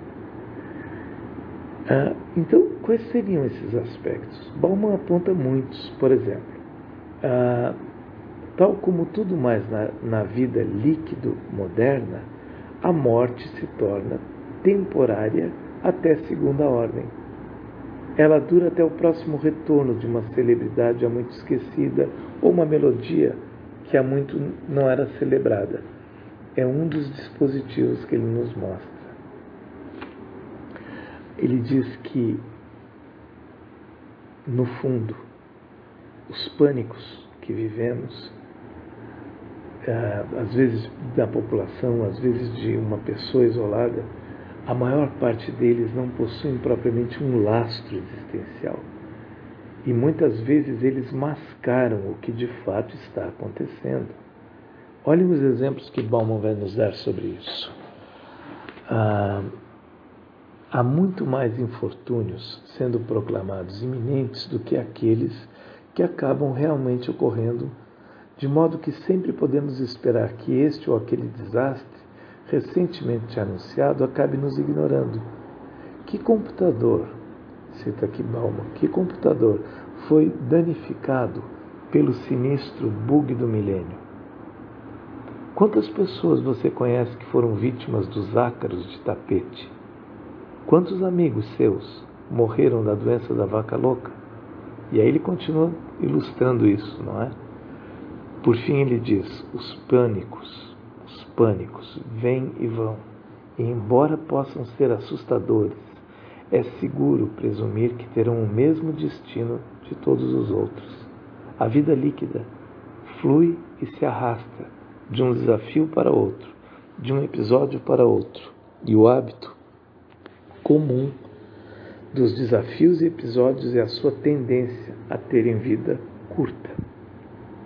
Uh, então, quais seriam esses aspectos? Bauman aponta muitos. Por exemplo, uh, tal como tudo mais na, na vida líquido moderna, a morte se torna temporária até segunda ordem. Ela dura até o próximo retorno de uma celebridade há muito esquecida ou uma melodia que há muito não era celebrada. É um dos dispositivos que ele nos mostra. Ele diz que, no fundo, os pânicos que vivemos, às vezes da população, às vezes de uma pessoa isolada, a maior parte deles não possuem propriamente um lastro existencial. E muitas vezes eles mascaram o que de fato está acontecendo. Olhem os exemplos que Bauman vai nos dar sobre isso. Ah, há muito mais infortúnios sendo proclamados iminentes do que aqueles que acabam realmente ocorrendo, de modo que sempre podemos esperar que este ou aquele desastre recentemente anunciado acabe nos ignorando. Que computador, cita aqui Bauman, que computador foi danificado pelo sinistro bug do milênio? Quantas pessoas você conhece que foram vítimas dos ácaros de tapete? Quantos amigos seus morreram da doença da vaca louca? E aí ele continua ilustrando isso, não é? Por fim ele diz, os pânicos, os pânicos vêm e vão, e embora possam ser assustadores, é seguro presumir que terão o mesmo destino de todos os outros. A vida líquida flui e se arrasta de um desafio para outro, de um episódio para outro, e o hábito comum dos desafios e episódios é a sua tendência a terem vida curta.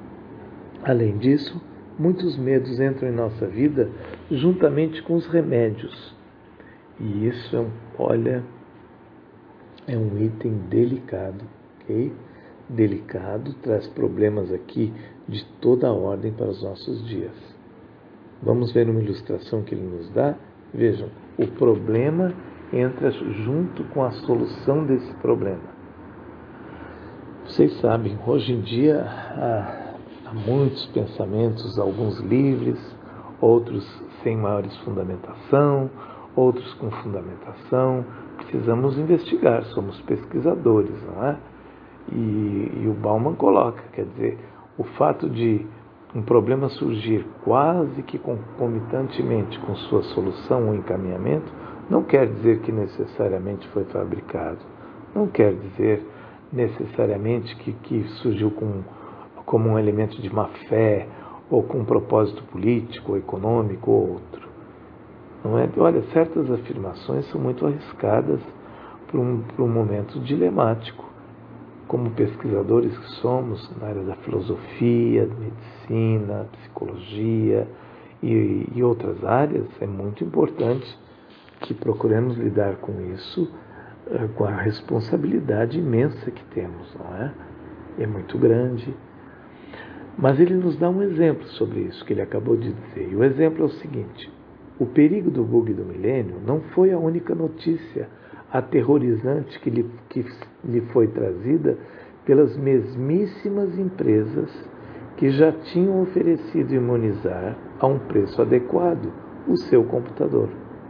Além disso, muitos medos entram em nossa vida juntamente com os remédios. E isso, é um, olha, é um item delicado, ok? Delicado, traz problemas aqui de toda a ordem para os nossos dias. Vamos ver uma ilustração que ele nos dá? Vejam, o problema entra junto com a solução desse problema. Vocês sabem, hoje em dia há, há muitos pensamentos, alguns livres, outros sem maiores fundamentação, outros com fundamentação. Precisamos investigar, somos pesquisadores, não é? E, e o Bauman coloca, quer dizer, o fato de um problema surgir quase que concomitantemente com sua solução ou encaminhamento, não quer dizer que necessariamente foi fabricado, não quer dizer necessariamente que, que surgiu com, como um elemento de má fé, ou com um propósito político, ou econômico, ou outro. Não é? Olha, certas afirmações são muito arriscadas para um, para um momento dilemático. Como pesquisadores que somos na área da filosofia, da medicina, psicologia e, e outras áreas, é muito importante que procuremos lidar com isso, com a responsabilidade imensa que temos, não é? É muito grande. Mas ele nos dá um exemplo sobre isso que ele acabou de dizer. E o exemplo é o seguinte: o perigo do bug do milênio não foi a única notícia aterrorizante que lhe, que lhe foi trazida pelas mesmíssimas empresas que já tinham oferecido imunizar a um preço adequado o seu computador.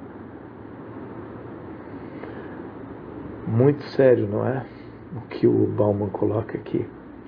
Muito sério, não é? O que o Bauman coloca aqui.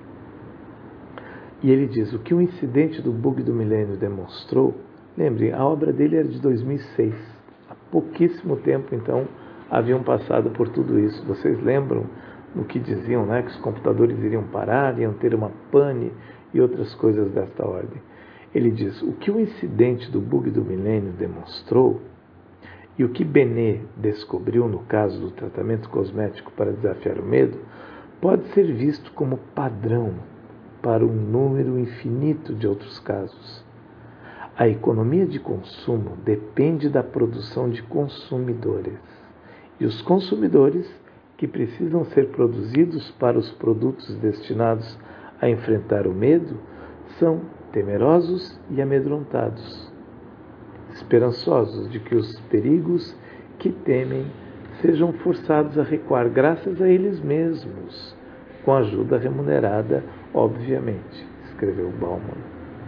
E ele diz, o que o incidente do bug do milênio demonstrou, lembrem, a obra dele era de dois mil e seis, há pouquíssimo tempo, então, haviam passado por tudo isso. Vocês lembram do que diziam, né? Que os computadores iriam parar, iam ter uma pane e outras coisas desta ordem. Ele diz, o que o incidente do bug do milênio demonstrou e o que Benet descobriu no caso do tratamento cosmético para desafiar o medo pode ser visto como padrão para um número infinito de outros casos. A economia de consumo depende da produção de consumidores. E os consumidores, que precisam ser produzidos para os produtos destinados a enfrentar o medo, são temerosos e amedrontados, esperançosos de que os perigos que temem sejam forçados a recuar graças a eles mesmos, com ajuda remunerada, obviamente, escreveu Bauman.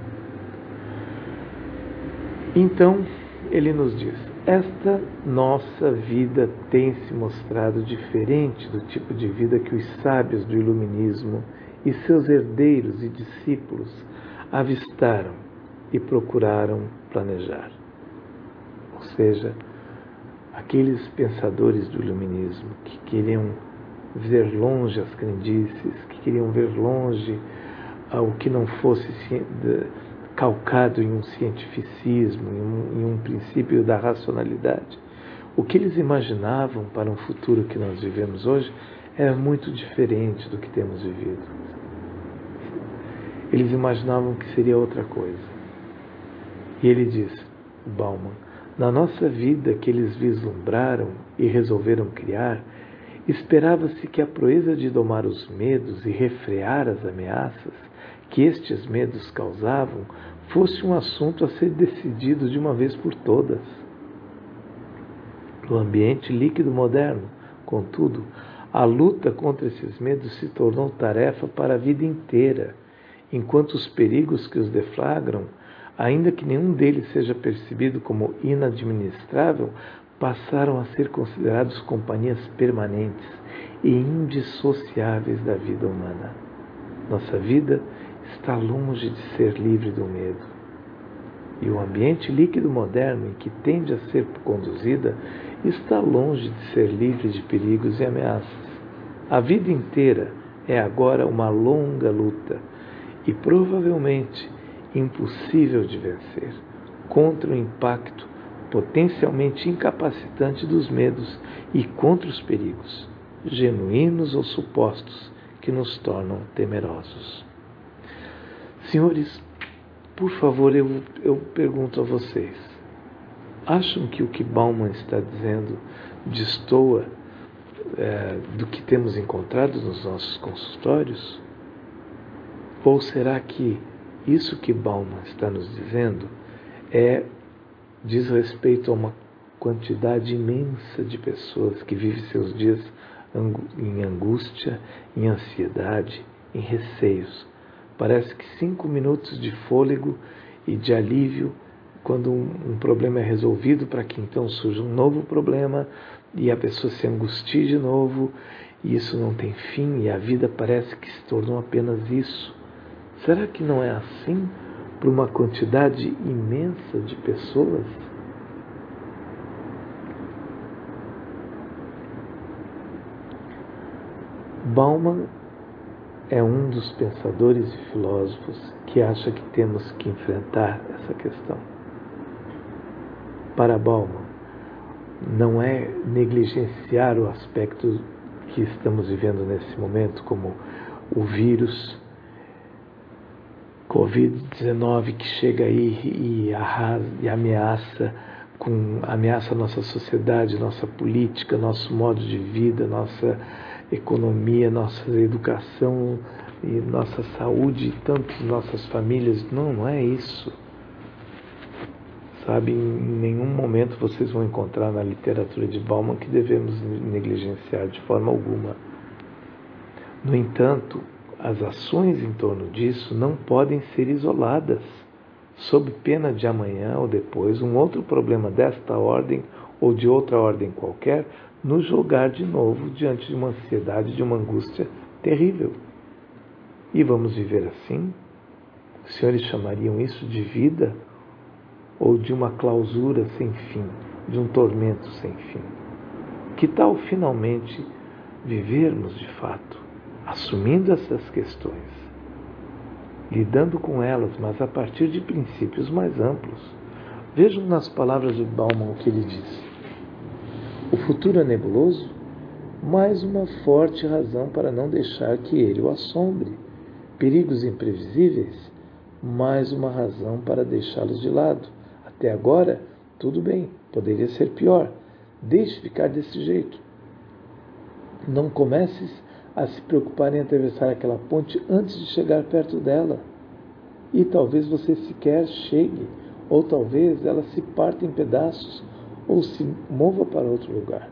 Então, ele nos diz, esta nossa vida tem se mostrado diferente do tipo de vida que os sábios do iluminismo e seus herdeiros e discípulos avistaram e procuraram planejar. Ou seja, aqueles pensadores do iluminismo que queriam ver longe as crendices, que queriam ver longe o que não fosse calcado em um cientificismo, em um, em um princípio da racionalidade. O que eles imaginavam para um futuro que nós vivemos hoje era muito diferente do que temos vivido. Eles imaginavam que seria outra coisa. E ele diz, o Bauman, na nossa vida que eles vislumbraram e resolveram criar, esperava-se que a proeza de domar os medos e refrear as ameaças que estes medos causavam fosse um assunto a ser decidido de uma vez por todas. No ambiente líquido moderno, contudo, a luta contra esses medos se tornou tarefa para a vida inteira, enquanto os perigos que os deflagram, ainda que nenhum deles seja percebido como inadministrável, passaram a ser considerados companhias permanentes e indissociáveis da vida humana. Nossa vida está longe de ser livre do medo. E o ambiente líquido moderno em que tende a ser conduzida está longe de ser livre de perigos e ameaças. A vida inteira é agora uma longa luta e provavelmente impossível de vencer contra o impacto potencialmente incapacitante dos medos e contra os perigos, genuínos ou supostos, que nos tornam temerosos. Senhores, por favor, eu, eu pergunto a vocês, acham que o que Bauman está dizendo destoa é, do que temos encontrado nos nossos consultórios? Ou será que isso que Bauman está nos dizendo é, diz respeito a uma quantidade imensa de pessoas que vivem seus dias em angústia, em ansiedade, em receios? Parece que cinco minutos de fôlego e de alívio quando um, um problema é resolvido, para que então surja um novo problema e a pessoa se angustie de novo, e isso não tem fim, e a vida parece que se tornou apenas isso. Será que não é assim para uma quantidade imensa de pessoas? Bauman é um dos pensadores e filósofos que acha que temos que enfrentar essa questão. Para Bauman, não é negligenciar o aspecto que estamos vivendo nesse momento, como o vírus covid dezenove que chega aí e, arrasa, e ameaça, com, ameaça nossa sociedade, nossa política, nosso modo de vida, nossa economia, nossa educação e nossa saúde, e tanto nossas famílias. Não, não é isso. Sabe, em nenhum momento vocês vão encontrar na literatura de Bauman que devemos negligenciar de forma alguma. No entanto, as ações em torno disso não podem ser isoladas, sob pena de amanhã ou depois um outro problema desta ordem ou de outra ordem qualquer nos jogar de novo diante de uma ansiedade, de uma angústia terrível. E vamos viver assim? Os senhores chamariam isso de vida? Ou de uma clausura sem fim, de um tormento sem fim? Que tal finalmente vivermos de fato, assumindo essas questões, lidando com elas, mas a partir de princípios mais amplos? Vejam nas palavras de Bauman o que ele diz. O futuro é nebuloso? Mais uma forte razão para não deixar que ele o assombre. Perigos imprevisíveis? Mais uma razão para deixá-los de lado. Até agora, tudo bem, poderia ser pior. Deixe ficar desse jeito. Não comeces a se preocupar em atravessar aquela ponte antes de chegar perto dela. E talvez você sequer chegue, ou talvez ela se parta em pedaços, ou se mova para outro lugar.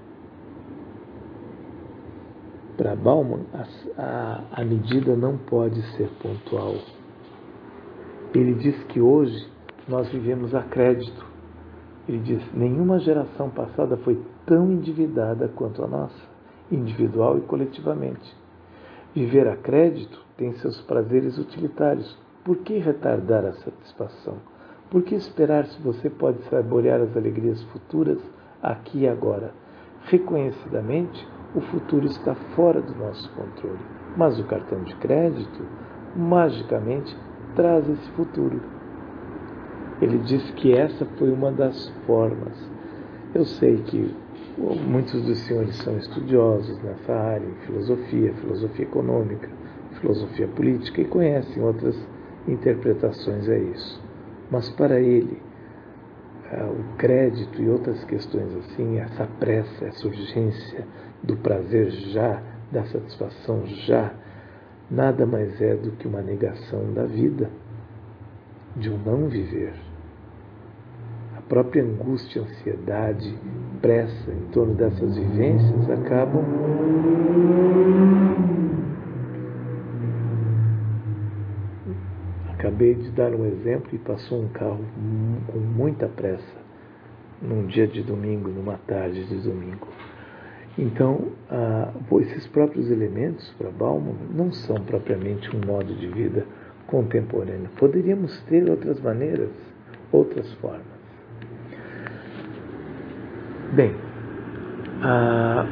Para Bauman, a, a, a medida não pode ser pontual. Ele diz que hoje nós vivemos a crédito. Ele diz, nenhuma geração passada foi tão endividada quanto a nossa, individual e coletivamente. Viver a crédito tem seus prazeres utilitários. Por que retardar a satisfação? Por que esperar se você pode saborear as alegrias futuras aqui e agora? Reconhecidamente, o futuro está fora do nosso controle, mas o cartão de crédito, magicamente, traz esse futuro. Ele diz que essa foi uma das formas. Eu sei que muitos dos senhores são estudiosos nessa área, em filosofia, filosofia econômica, filosofia política, e conhecem outras interpretações a isso. Mas para ele, o crédito e outras questões assim, essa pressa, essa urgência do prazer já, da satisfação já, nada mais é do que uma negação da vida, de um não viver. A própria angústia, ansiedade, pressa em torno dessas vivências acabam Acabei de dar um exemplo e passou um carro com muita pressa num dia de domingo, numa tarde de domingo. Então, ah, esses próprios elementos para Bauman não são propriamente um modo de vida contemporâneo. Poderíamos ter outras maneiras, outras formas. Bem, ah,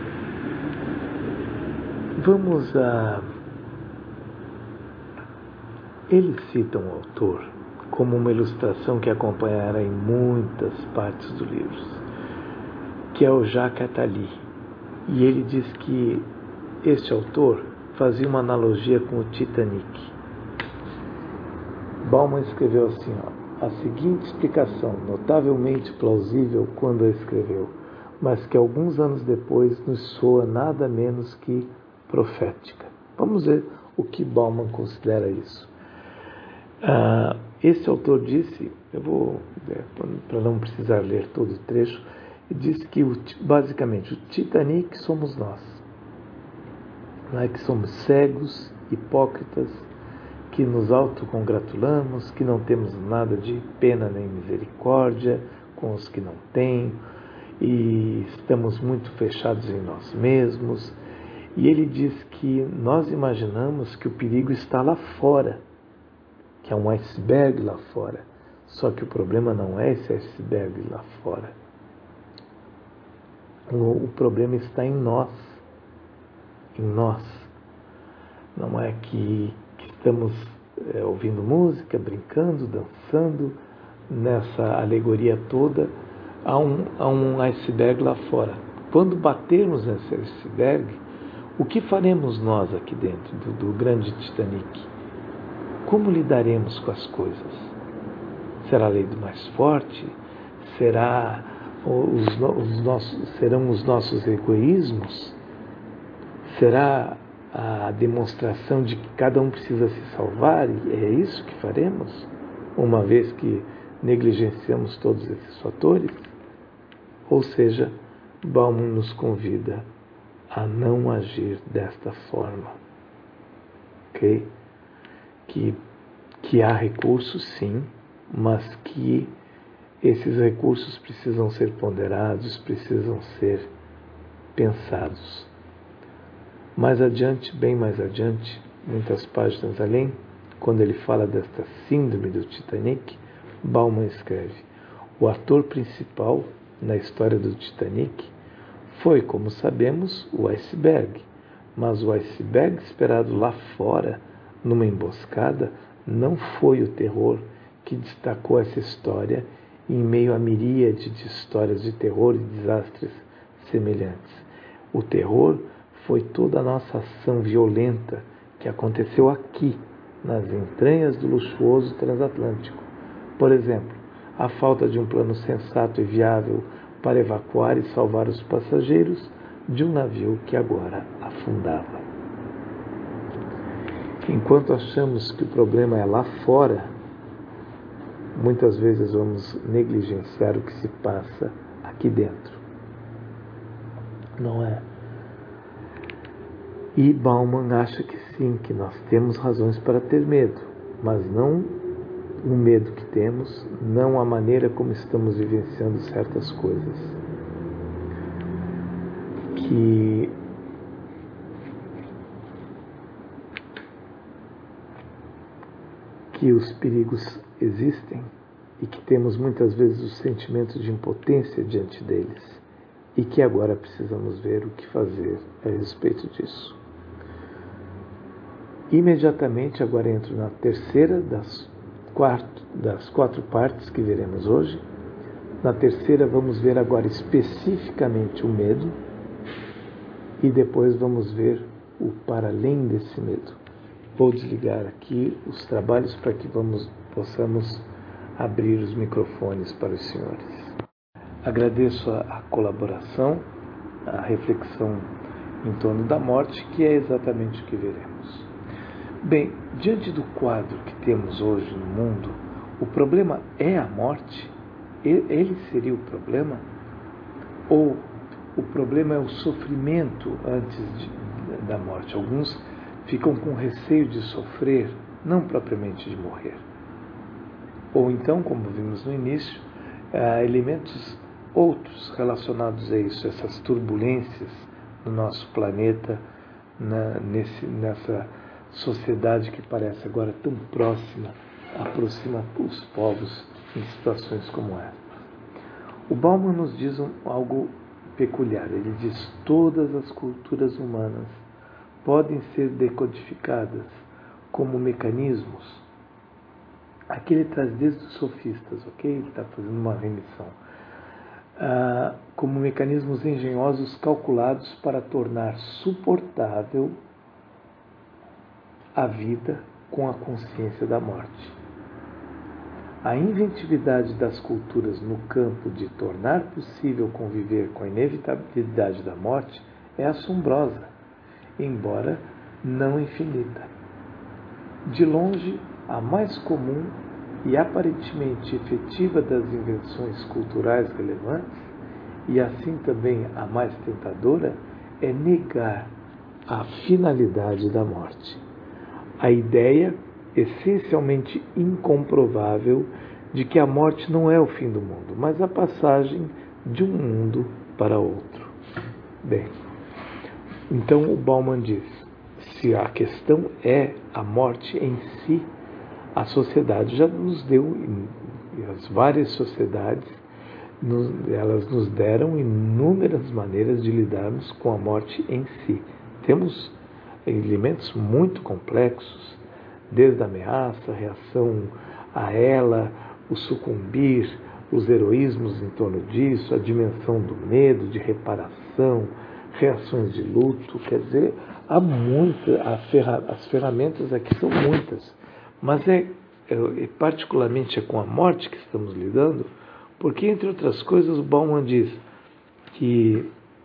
vamos a... Ele cita um autor como uma ilustração que acompanhará em muitas partes do livro, que é o Jacques Attali. E ele diz que este autor fazia uma analogia com o Titanic. Bauman escreveu assim, ó, a seguinte explicação, notavelmente plausível quando a escreveu, mas que alguns anos depois nos soa nada menos que profética. Vamos ver o que Bauman considera isso. Ah, esse autor disse, eu vou, é, para não precisar ler todo o trecho, disse que basicamente o Titanic somos nós, não é? Que somos cegos, hipócritas, que nos autocongratulamos, que não temos nada de pena nem misericórdia com os que não têm, e estamos muito fechados em nós mesmos. E ele diz que nós imaginamos que o perigo está lá fora, que é um iceberg lá fora. Só que o problema não é esse iceberg lá fora. O, o problema está em nós. Em nós. Não é que, que estamos é, ouvindo música, brincando, dançando, nessa alegoria toda, há um, há um iceberg lá fora. Quando batermos nesse iceberg, o que faremos nós aqui dentro do, do grande Titanic? Como lidaremos com as coisas? Será a lei do mais forte? Será os, os nossos, serão os nossos egoísmos? Será a demonstração de que cada um precisa se salvar? E é isso que faremos? Uma vez que negligenciamos todos esses fatores? Ou seja, Bauman nos convida a não agir desta forma. Ok? Que, que há recursos, sim, mas que esses recursos precisam ser ponderados, precisam ser pensados. Mais adiante, bem mais adiante, muitas páginas além, quando ele fala desta síndrome do Titanic, Bauman escreve: o ator principal na história do Titanic foi, como sabemos, o iceberg, mas o iceberg esperado lá fora, numa emboscada, não foi o terror que destacou essa história em meio à miríade de histórias de terror e desastres semelhantes. O terror foi toda a nossa ação violenta que aconteceu aqui, nas entranhas do luxuoso transatlântico. Por exemplo, a falta de um plano sensato e viável para evacuar e salvar os passageiros de um navio que agora afundava. Enquanto achamos que o problema é lá fora, muitas vezes vamos negligenciar o que se passa aqui dentro. Não é? E Bauman acha que sim, que nós temos razões para ter medo, mas não o medo que temos, não a maneira como estamos vivenciando certas coisas. Que que os perigos existem e que temos muitas vezes o sentimento de impotência diante deles e que agora precisamos ver o que fazer a respeito disso. Imediatamente agora entro na terceira das quatro, das quatro partes que veremos hoje. Na terceira vamos ver agora especificamente o medo e depois vamos ver o para além desse medo. Vou desligar aqui os trabalhos para que vamos, possamos abrir os microfones para os senhores. Agradeço a, a colaboração, a reflexão em torno da morte, que é exatamente o que veremos. Bem, diante do quadro que temos hoje no mundo, o problema é a morte? Ele seria o problema? Ou o problema é o sofrimento antes de, da morte? Alguns ficam com receio de sofrer, não propriamente de morrer. Ou então, como vimos no início, há elementos outros relacionados a isso, essas turbulências no nosso planeta, na, nesse, nessa sociedade que parece agora tão próxima, aproxima os povos em situações como essa. O Bauman nos diz um, algo peculiar. Ele diz: todas as culturas humanas podem ser decodificadas como mecanismos. Aqui ele traz desde os sofistas, ok? Ele está fazendo uma remissão. Ah, como mecanismos engenhosos calculados para tornar suportável a vida com a consciência da morte. A inventividade das culturas no campo de tornar possível conviver com a inevitabilidade da morte é assombrosa, embora não infinita. De longe, a mais comum e aparentemente efetiva das invenções culturais relevantes, e assim também a mais tentadora, é negar a finalidade da morte. A ideia essencialmente incomprovável de que a morte não é o fim do mundo, mas a passagem de um mundo para outro. Bem, então o Bauman diz, se a questão é a morte em si, a sociedade já nos deu, as várias sociedades, elas nos deram inúmeras maneiras de lidarmos com a morte em si. Temos elementos muito complexos, desde a ameaça, a reação a ela, o sucumbir, os heroísmos em torno disso, a dimensão do medo, de reparação, reações de luto. Quer dizer, há muita, as ferramentas aqui são muitas, mas é, é particularmente é com a morte que estamos lidando, porque, entre outras coisas, o Bauman diz que,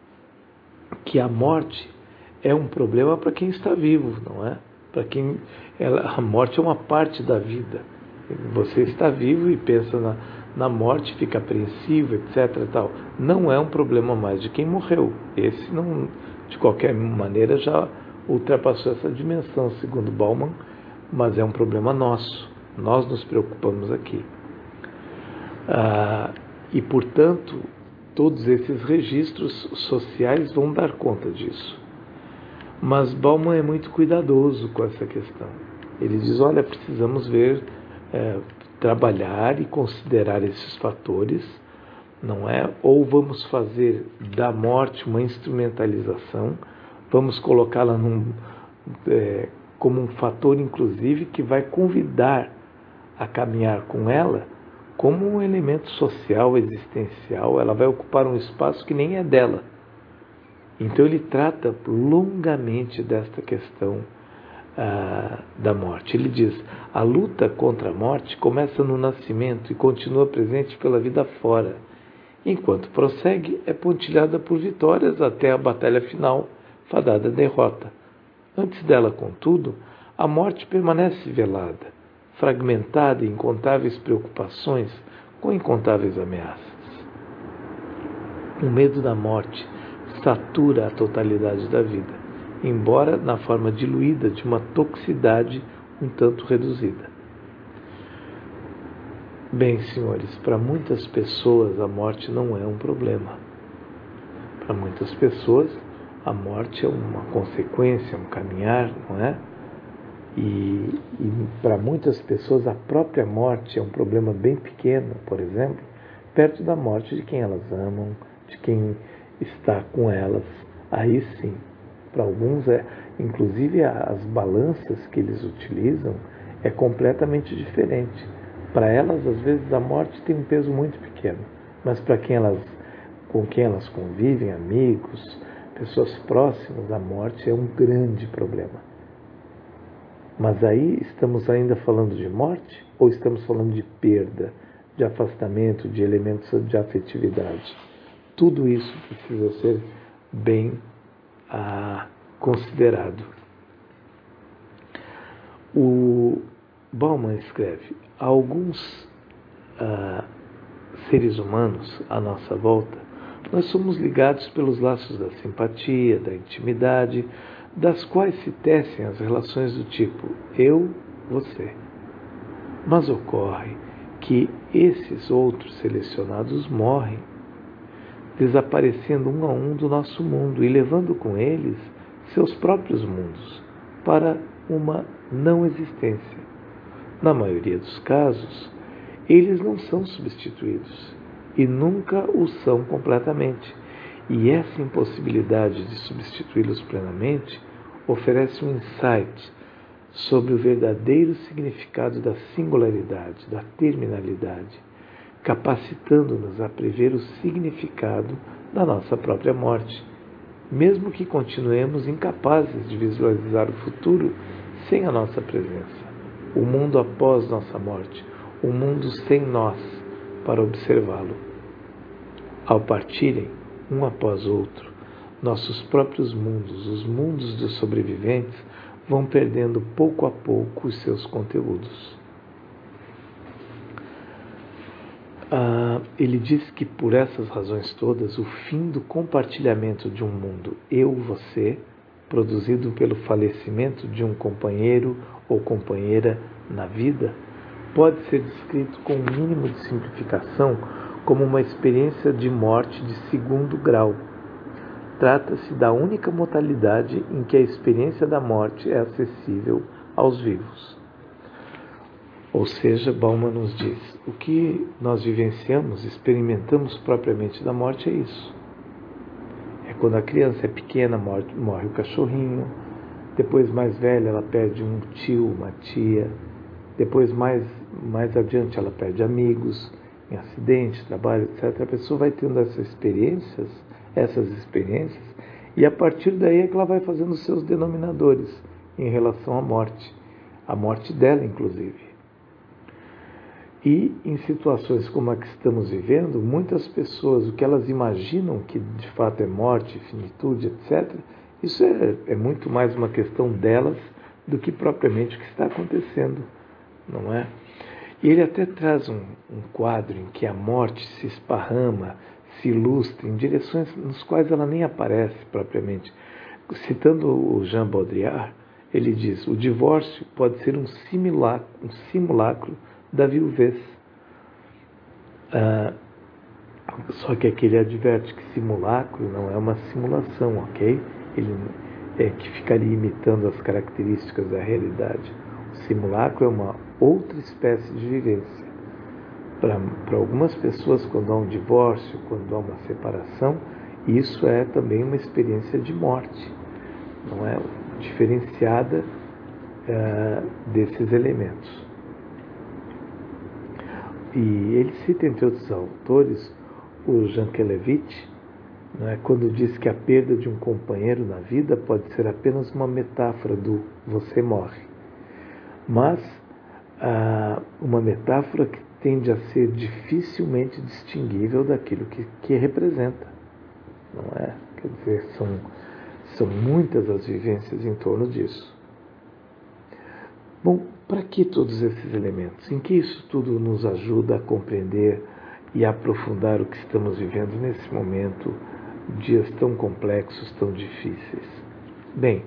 que a morte é um problema para quem está vivo, não é? Para quem ela, a morte é uma parte da vida. Você está vivo e pensa na, na morte, fica apreensivo, etc. Tal. Não é um problema mais de quem morreu. Esse, não, de qualquer maneira, já ultrapassou essa dimensão, segundo Bauman, mas é um problema nosso. Nós nos preocupamos aqui. Ah, e, portanto, todos esses registros sociais vão dar conta disso. Mas Bauman é muito cuidadoso com essa questão. Ele diz, olha, precisamos ver, é, trabalhar e considerar esses fatores, não é? Ou vamos fazer da morte uma instrumentalização, vamos colocá-la num, é, como um fator, inclusive, que vai convidar a caminhar com ela como um elemento social, existencial. Ela vai ocupar um espaço que nem é dela. Então ele trata longamente desta questão ah, da morte. Ele diz, a luta contra a morte começa no nascimento e continua presente pela vida fora. Enquanto prossegue, é pontilhada por vitórias até a batalha final, fadada à derrota. Antes dela, contudo, a morte permanece velada, fragmentada em incontáveis preocupações, com incontáveis ameaças. O medo da morte satura a totalidade da vida, embora na forma diluída de uma toxicidade um tanto reduzida. Bem, senhores, para muitas pessoas a morte não é um problema. Para muitas pessoas a morte é uma consequência, um caminhar, não é? E, e para muitas pessoas a própria morte é um problema bem pequeno, por exemplo, perto da morte de quem elas amam, de quem está com elas. Aí sim, para alguns, é, inclusive as balanças que eles utilizam é completamente diferente. Para elas, às vezes, a morte tem um peso muito pequeno, mas para quem elas, com quem elas convivem, amigos, pessoas próximas, a morte é um grande problema. Mas aí estamos ainda falando de morte ou estamos falando de perda, de afastamento, de elementos de afetividade? Tudo isso precisa ser bem ah, considerado. O Bauman escreve, alguns ah, seres humanos à nossa volta, nós somos ligados pelos laços da simpatia, da intimidade, das quais se tecem as relações do tipo eu, você. Mas ocorre que esses outros selecionados morrem, desaparecendo um a um do nosso mundo e levando com eles seus próprios mundos para uma não existência. Na maioria dos casos, eles não são substituídos e nunca o são completamente. E essa impossibilidade de substituí-los plenamente oferece um insight sobre o verdadeiro significado da singularidade, da terminalidade, capacitando-nos a prever o significado da nossa própria morte, mesmo que continuemos incapazes de visualizar o futuro sem a nossa presença. O mundo após nossa morte, o mundo sem nós para observá-lo. Ao partirem, um após outro, nossos próprios mundos, os mundos dos sobreviventes, vão perdendo pouco a pouco os seus conteúdos. Ah, ele diz que por essas razões todas, o fim do compartilhamento de um mundo eu-você, produzido pelo falecimento de um companheiro ou companheira na vida, pode ser descrito com um mínimo de simplificação como uma experiência de morte de segundo grau. Trata-se da única modalidade em que a experiência da morte é acessível aos vivos. Ou seja, Bauman nos diz, o que nós vivenciamos, experimentamos propriamente da morte é isso. É quando a criança é pequena, morre, morre o cachorrinho, depois mais velha ela perde um tio, uma tia, depois mais, mais adiante ela perde amigos, em acidente, trabalho, etcétera. A pessoa vai tendo essas experiências, essas experiências, e a partir daí é que ela vai fazendo os seus denominadores em relação à morte, a morte dela, inclusive. E em situações como a que estamos vivendo, muitas pessoas, o que elas imaginam que de fato é morte, finitude, etcétera, isso é, é muito mais uma questão delas do que propriamente o que está acontecendo, não é? E ele até traz um, um quadro em que a morte se esparrama, se ilustra em direções nas quais ela nem aparece propriamente. Citando o Jean Baudrillard, ele diz, o divórcio pode ser um simulacro, um simulacro da viuvez. Ah, só que aqui ele adverte que simulacro não é uma simulação, ok? Ele é que ficaria imitando as características da realidade. O simulacro é uma outra espécie de vivência. Para algumas pessoas, quando há um divórcio, quando há uma separação, isso é também uma experiência de morte, não é? Diferenciada ah, desses elementos. E ele cita, entre outros autores, o Jankelevich, né, quando diz que a perda de um companheiro na vida pode ser apenas uma metáfora do você morre. Mas ah, uma metáfora que tende a ser dificilmente distinguível daquilo que, que representa. Não é? Quer dizer, são, são muitas as vivências em torno disso. Bom, para que todos esses elementos? Em que isso tudo nos ajuda a compreender e a aprofundar o que estamos vivendo nesse momento, dias tão complexos, tão difíceis? Bem,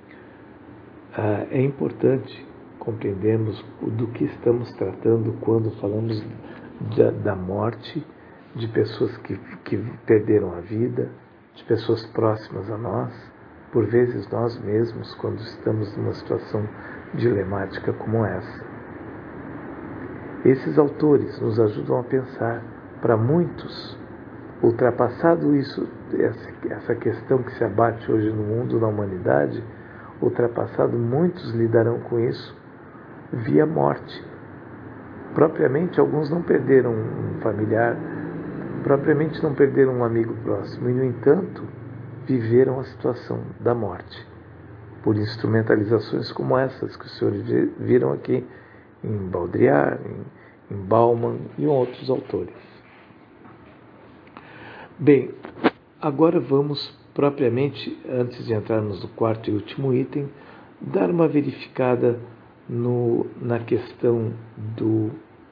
é importante compreendermos do que estamos tratando quando falamos da morte de pessoas que, que perderam a vida, de pessoas próximas a nós, por vezes nós mesmos, quando estamos numa situação dilemática como essa. Esses autores nos ajudam a pensar, para muitos, ultrapassado isso, essa, essa questão que se abate hoje no mundo, na humanidade, ultrapassado, muitos lidarão com isso via morte. Propriamente, alguns não perderam um familiar, propriamente não perderam um amigo próximo, e, no entanto, viveram a situação da morte, por instrumentalizações como essas que os senhores viram aqui em Baudrillard, em, em Bauman e outros autores. Bem, agora vamos propriamente, antes de entrarmos no quarto e último item, dar uma verificada no, na questão do,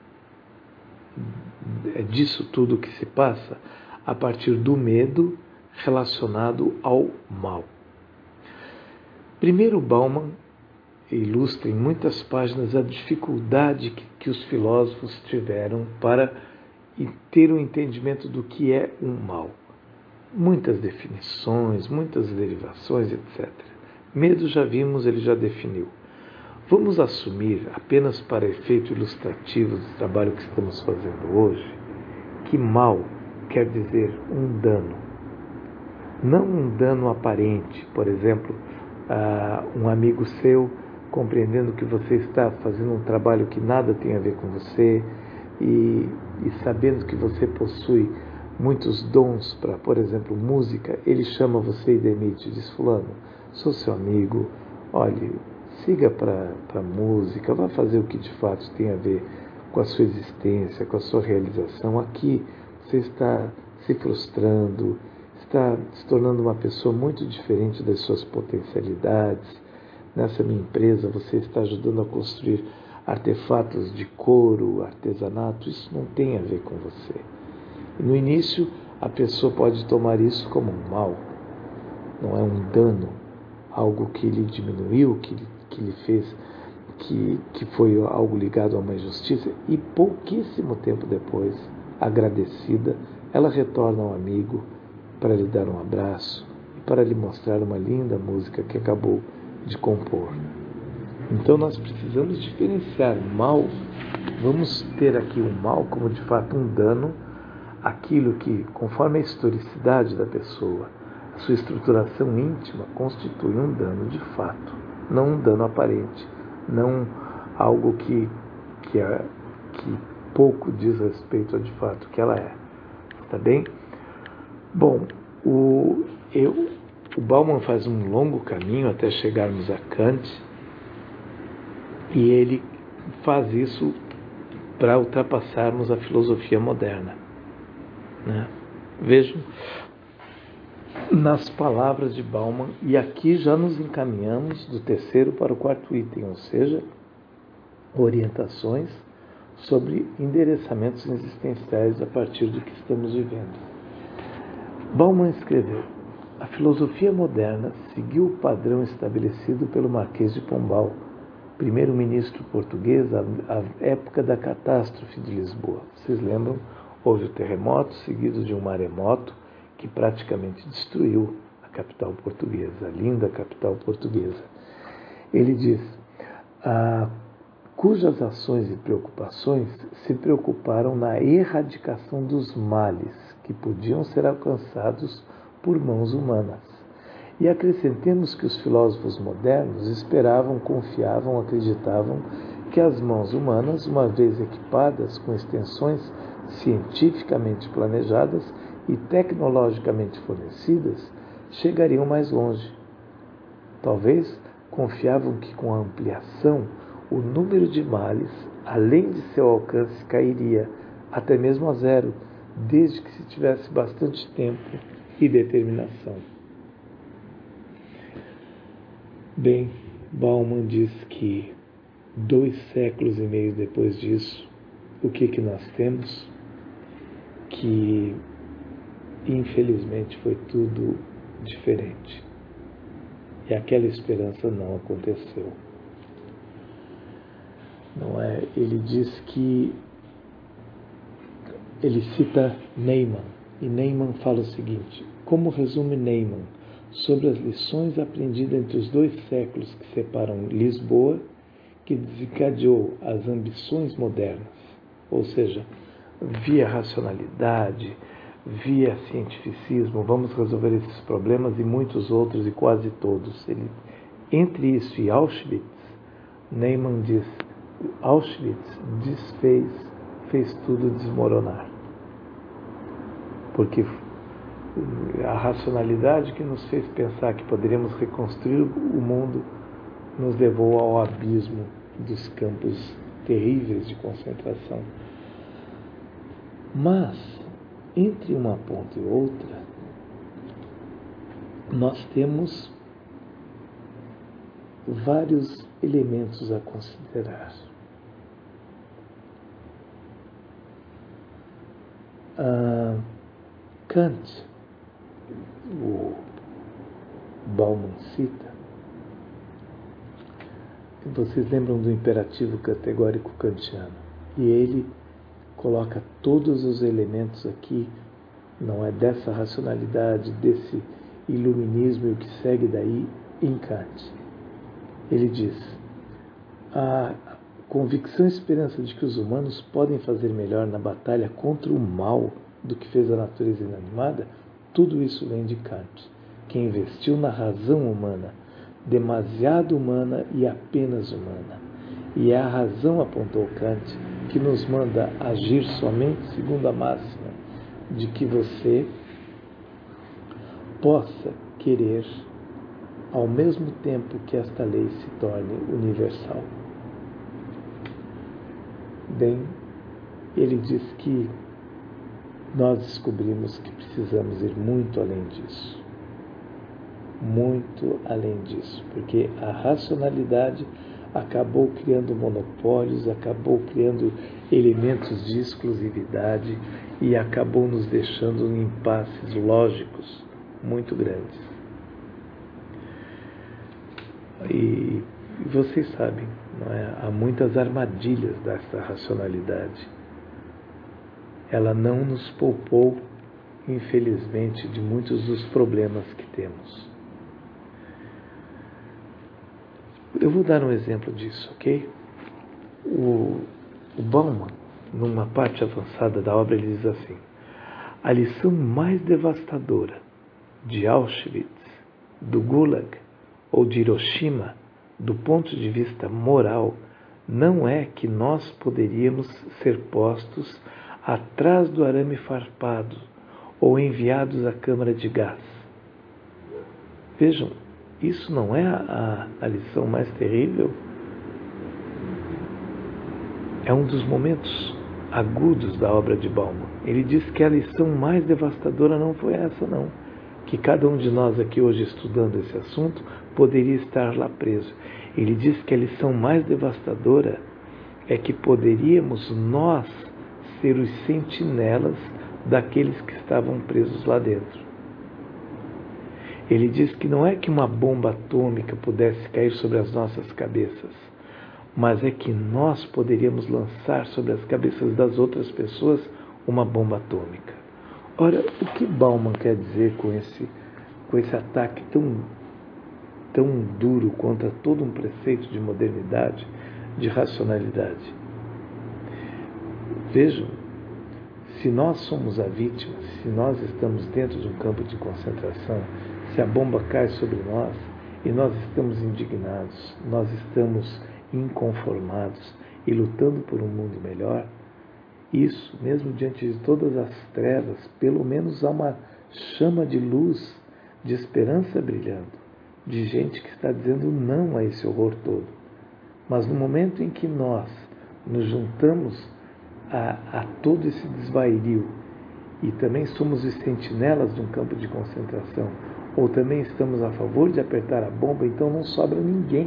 disso tudo que se passa a partir do medo relacionado ao mal. Primeiro, Bauman ilustra em muitas páginas a dificuldade que, que os filósofos tiveram para ter um entendimento do que é um mal. Muitas definições, muitas derivações, etcétera. Medo, já vimos, ele já definiu. Vamos assumir, apenas para efeito ilustrativo do trabalho que estamos fazendo hoje, que mal quer dizer um dano. Não um dano aparente, por exemplo, uh, um amigo seu compreendendo que você está fazendo um trabalho que nada tem a ver com você e, e sabendo que você possui muitos dons para, por exemplo, música, ele chama você e demite, diz: fulano, sou seu amigo, olhe, siga para a música, vá fazer o que de fato tem a ver com a sua existência, com a sua realização. Aqui você está se frustrando, está se tornando uma pessoa muito diferente das suas potencialidades. Nessa minha empresa você está ajudando a construir artefatos de couro, artesanato. Isso não tem a ver com você. E no início a pessoa pode tomar isso como um mal, não é um dano, algo que lhe diminuiu, que lhe, que lhe fez, que, que foi algo ligado a uma injustiça, e pouquíssimo tempo depois, agradecida, ela retorna ao amigo para lhe dar um abraço e para lhe mostrar uma linda música que acabou de compor. Então nós precisamos diferenciar mal. Vamos ter aqui o mal como de fato um dano, aquilo que, conforme a historicidade da pessoa, a sua estruturação íntima constitui um dano de fato, não um dano aparente, não algo que, que, é, que pouco diz respeito a de fato que ela é. Tá bem? Bom, o, eu, o Bauman faz um longo caminho até chegarmos a Kant, e ele faz isso para ultrapassarmos a filosofia moderna. Né? Vejam nas palavras de Bauman, e aqui já nos encaminhamos do terceiro para o quarto item, ou seja, orientações sobre endereçamentos existenciais a partir do que estamos vivendo. Bauman escreveu: a filosofia moderna seguiu o padrão estabelecido pelo Marquês de Pombal, primeiro-ministro português à época da catástrofe de Lisboa. Vocês lembram? Houve o terremoto, seguido de um maremoto, que praticamente destruiu a capital portuguesa, a linda capital portuguesa. Ele diz, ah, cujas ações e preocupações se preocuparam na erradicação dos males que podiam ser alcançados por mãos humanas. E acrescentemos que os filósofos modernos esperavam, confiavam, acreditavam que as mãos humanas, uma vez equipadas com extensões cientificamente planejadas e tecnologicamente fornecidas, chegariam mais longe. Talvez confiavam que com a ampliação o número de males, além de seu alcance, cairia até mesmo a zero, desde que se tivesse bastante tempo e determinação. Bem, Bauman diz que dois séculos e meio depois disso, o que que nós temos? Que infelizmente foi tudo diferente. E aquela esperança não aconteceu. Não é? Ele diz que ele cita Neyman, e Neyman fala o seguinte: como resume Neyman sobre as lições aprendidas entre os dois séculos que separam Lisboa, que desencadeou as ambições modernas, ou seja, via racionalidade, via cientificismo, vamos resolver esses problemas e muitos outros, e quase todos. Ele, entre isso e Auschwitz, Neyman diz, Auschwitz desfez, fez tudo desmoronar. Porque a racionalidade que nos fez pensar que poderíamos reconstruir o mundo nos levou ao abismo dos campos terríveis de concentração. Mas, entre uma ponta e outra, nós temos vários elementos a considerar. Ah, Kant, o Bauman cita, vocês lembram do imperativo categórico kantiano, e ele coloca todos os elementos aqui, não é, dessa racionalidade, desse iluminismo e o que segue daí em Kant. Ele diz, a convicção e esperança de que os humanos podem fazer melhor na batalha contra o mal do que fez a natureza inanimada, tudo isso vem de Kant, que investiu na razão humana, demasiado humana e apenas humana. E é a razão, apontou Kant, que nos manda agir somente segundo a máxima de que você possa querer ao mesmo tempo que esta lei se torne universal. Bem, ele diz que nós descobrimos que precisamos ir muito além disso. Muito além disso, porque a racionalidade acabou criando monopólios, acabou criando elementos de exclusividade e acabou nos deixando em impasses lógicos muito grandes. E vocês sabem, não é? Há muitas armadilhas dessa racionalidade. Ela não nos poupou, infelizmente, de muitos dos problemas que temos. Eu vou dar um exemplo disso, ok? O, o Bauman, numa parte avançada da obra, ele diz assim: a lição mais devastadora de Auschwitz, do Gulag ou de Hiroshima, do ponto de vista moral, não é que nós poderíamos ser postos atrás do arame farpado ou enviados à câmara de gás. Vejam, isso não é a, a lição mais terrível? É um dos momentos agudos da obra de Bauman. Ele diz que a lição mais devastadora não foi essa, não. Que cada um de nós aqui hoje estudando esse assunto poderia estar lá preso. Ele diz que a lição mais devastadora é que poderíamos nós ser os sentinelas daqueles que estavam presos lá dentro. Ele diz que não é que uma bomba atômica pudesse cair sobre as nossas cabeças, mas é que nós poderíamos lançar sobre as cabeças das outras pessoas uma bomba atômica. Ora, o que Bauman quer dizer com esse, com esse ataque tão, tão duro contra todo um preceito de modernidade, de racionalidade? Vejam, se nós somos a vítima, se nós estamos dentro de um campo de concentração, se a bomba cai sobre nós e nós estamos indignados, nós estamos inconformados e lutando por um mundo melhor, isso, mesmo diante de todas as trevas, pelo menos há uma chama de luz, de esperança brilhando, de gente que está dizendo não a esse horror todo. Mas no momento em que nós nos juntamos a, a todo esse desvario e também somos os sentinelas de um campo de concentração, ou também estamos a favor de apertar a bomba, então não sobra ninguém.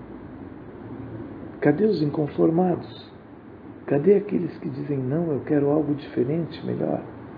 Cadê os inconformados? Cadê aqueles que dizem, não, eu quero algo diferente, melhor?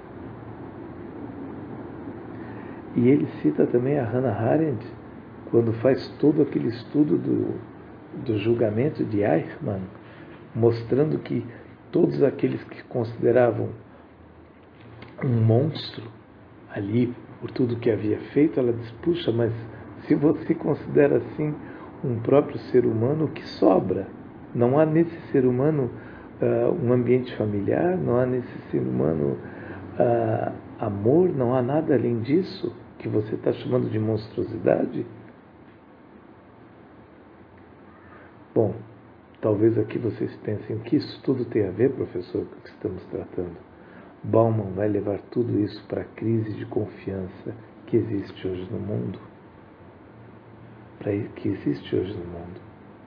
E ele cita também a Hannah Arendt, quando faz todo aquele estudo do, do julgamento de Eichmann, mostrando que todos aqueles que consideravam um monstro ali, por tudo que havia feito, ela diz, puxa, mas se você considera assim um próprio ser humano, o que sobra? Não há nesse ser humano uh, um ambiente familiar, não há nesse ser humano uh, amor, não há nada além disso que você está chamando de monstruosidade? Bom, talvez aqui vocês pensem, o que isso tudo tem a ver, professor, com o que estamos tratando? Bauman vai levar tudo isso para a crise de confiança que existe hoje no mundo. Para que existe hoje no mundo.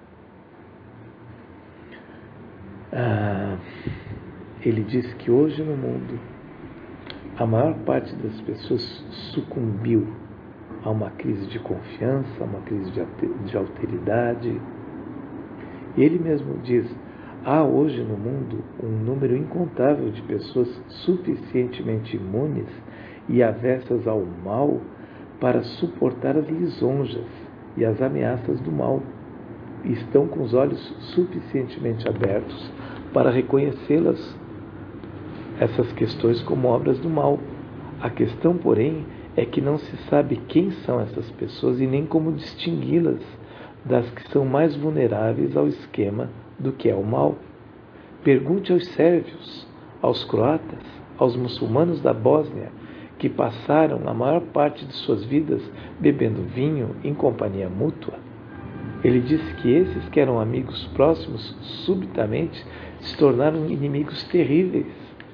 Ah, ele diz que hoje no mundo a maior parte das pessoas sucumbiu a uma crise de confiança, a uma crise de alteridade. E ele mesmo diz, há hoje no mundo um número incontável de pessoas suficientemente imunes e avessas ao mal para suportar as lisonjas e as ameaças do mal. E estão com os olhos suficientemente abertos para reconhecê-las, essas questões, como obras do mal. A questão, porém, é que não se sabe quem são essas pessoas e nem como distingui-las das que são mais vulneráveis ao esquema do que é o mal. Pergunte aos sérvios, aos croatas, aos muçulmanos da Bósnia, que passaram a maior parte de suas vidas bebendo vinho em companhia mútua. Ele disse que esses que eram amigos próximos, subitamente, se tornaram inimigos terríveis.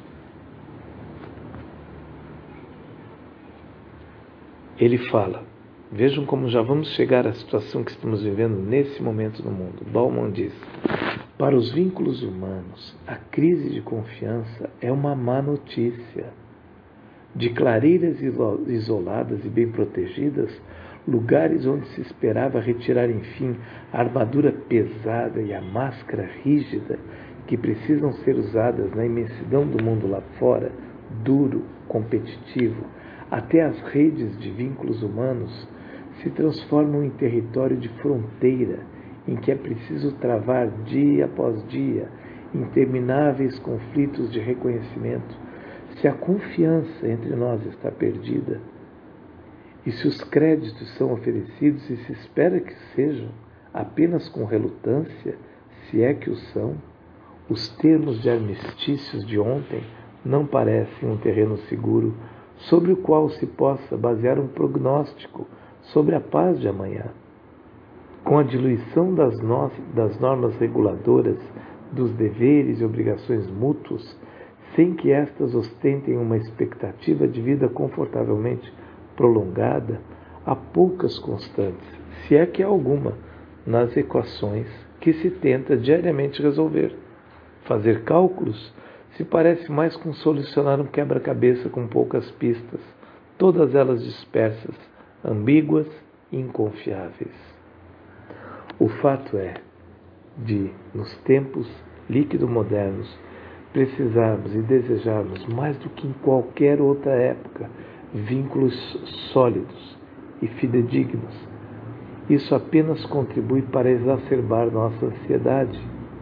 Ele fala, vejam como já vamos chegar à situação que estamos vivendo nesse momento no mundo. Bauman diz, Para os vínculos humanos, a crise de confiança é uma má notícia. De clareiras isoladas e bem protegidas, lugares onde se esperava retirar, enfim, a armadura pesada e a máscara rígida que precisam ser usadas na imensidão do mundo lá fora, duro, competitivo, até as redes de vínculos humanos se transformam em território de fronteira, em que é preciso travar dia após dia intermináveis conflitos de reconhecimento, se a confiança entre nós está perdida, e se os créditos são oferecidos e se espera que sejam apenas com relutância, se é que o são, os termos de armistícios de ontem não parecem um terreno seguro sobre o qual se possa basear um prognóstico sobre a paz de amanhã. Com a diluição das, no- das normas reguladoras, dos deveres e obrigações mútuos, sem que estas ostentem uma expectativa de vida confortavelmente prolongada, há poucas constantes, se é que há alguma, nas equações que se tenta diariamente resolver. Fazer cálculos se parece mais com solucionar um quebra-cabeça com poucas pistas, todas elas dispersas, ambíguas e inconfiáveis. O fato é de, nos tempos líquido-modernos, precisarmos e desejarmos, mais do que em qualquer outra época, vínculos sólidos e fidedignos. Isso apenas contribui para exacerbar nossa ansiedade.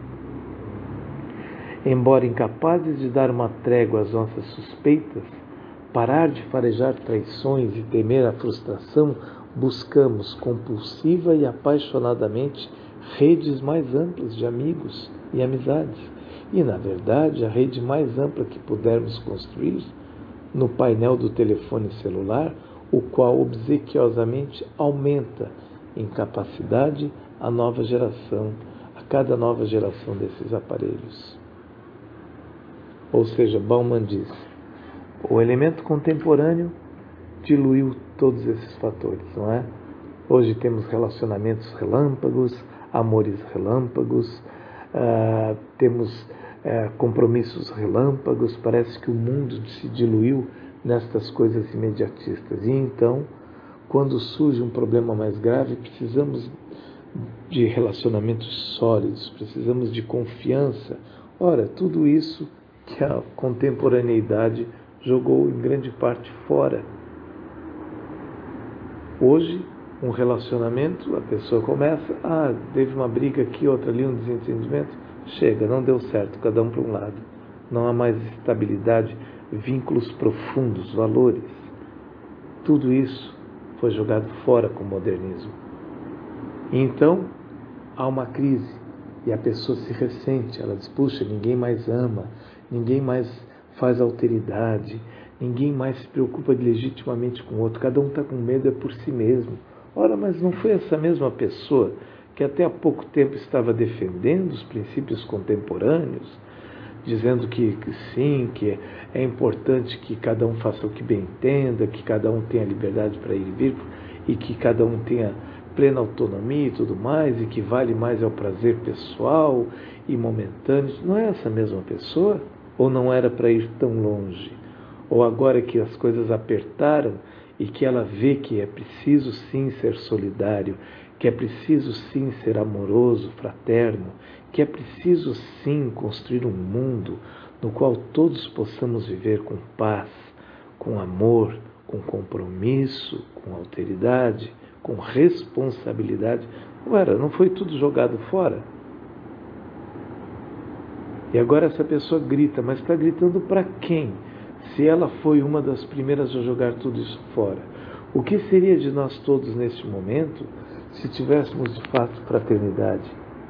Embora incapazes de dar uma trégua às nossas suspeitas, parar de farejar traições e temer a frustração, buscamos compulsiva e apaixonadamente redes mais amplas de amigos e amizades. E, na verdade, a rede mais ampla que pudermos construir no painel do telefone celular, o qual obsequiosamente aumenta em capacidade a nova geração, a cada nova geração desses aparelhos. Ou seja, Bauman diz, o elemento contemporâneo diluiu todos esses fatores, não é? Hoje temos relacionamentos relâmpagos, amores relâmpagos, uh, temos uh, compromissos relâmpagos, parece que o mundo se diluiu nestas coisas imediatistas. E então, quando surge um problema mais grave, precisamos de relacionamentos sólidos, precisamos de confiança. Ora, tudo isso que a contemporaneidade jogou em grande parte fora. Hoje, um relacionamento, a pessoa começa, ah, teve uma briga aqui, outra ali, um desentendimento, chega, não deu certo, cada um para um lado. Não há mais estabilidade, vínculos profundos, valores. Tudo isso foi jogado fora com o modernismo. E então, há uma crise, e a pessoa se ressente, ela diz, puxa, ninguém mais ama, ninguém mais faz alteridade, ninguém mais se preocupa legitimamente com o outro, cada um está com medo é por si mesmo. Ora, mas não foi essa mesma pessoa que até há pouco tempo estava defendendo os princípios contemporâneos, dizendo que, que sim, que é importante que cada um faça o que bem entenda, que cada um tenha liberdade para ir e vir, e que cada um tenha plena autonomia e tudo mais, e que vale mais é o prazer pessoal e momentâneo. Não é essa mesma pessoa? Ou não era para ir tão longe? Ou agora que as coisas apertaram e que ela vê que é preciso sim ser solidário, que é preciso sim ser amoroso, fraterno, que é preciso sim construir um mundo no qual todos possamos viver com paz, com amor, com compromisso, com alteridade, com responsabilidade. Não era, não foi tudo jogado fora? E agora essa pessoa grita, mas está gritando para quem? Se ela foi uma das primeiras a jogar tudo isso fora. O que seria de nós todos neste momento se tivéssemos de fato fraternidade?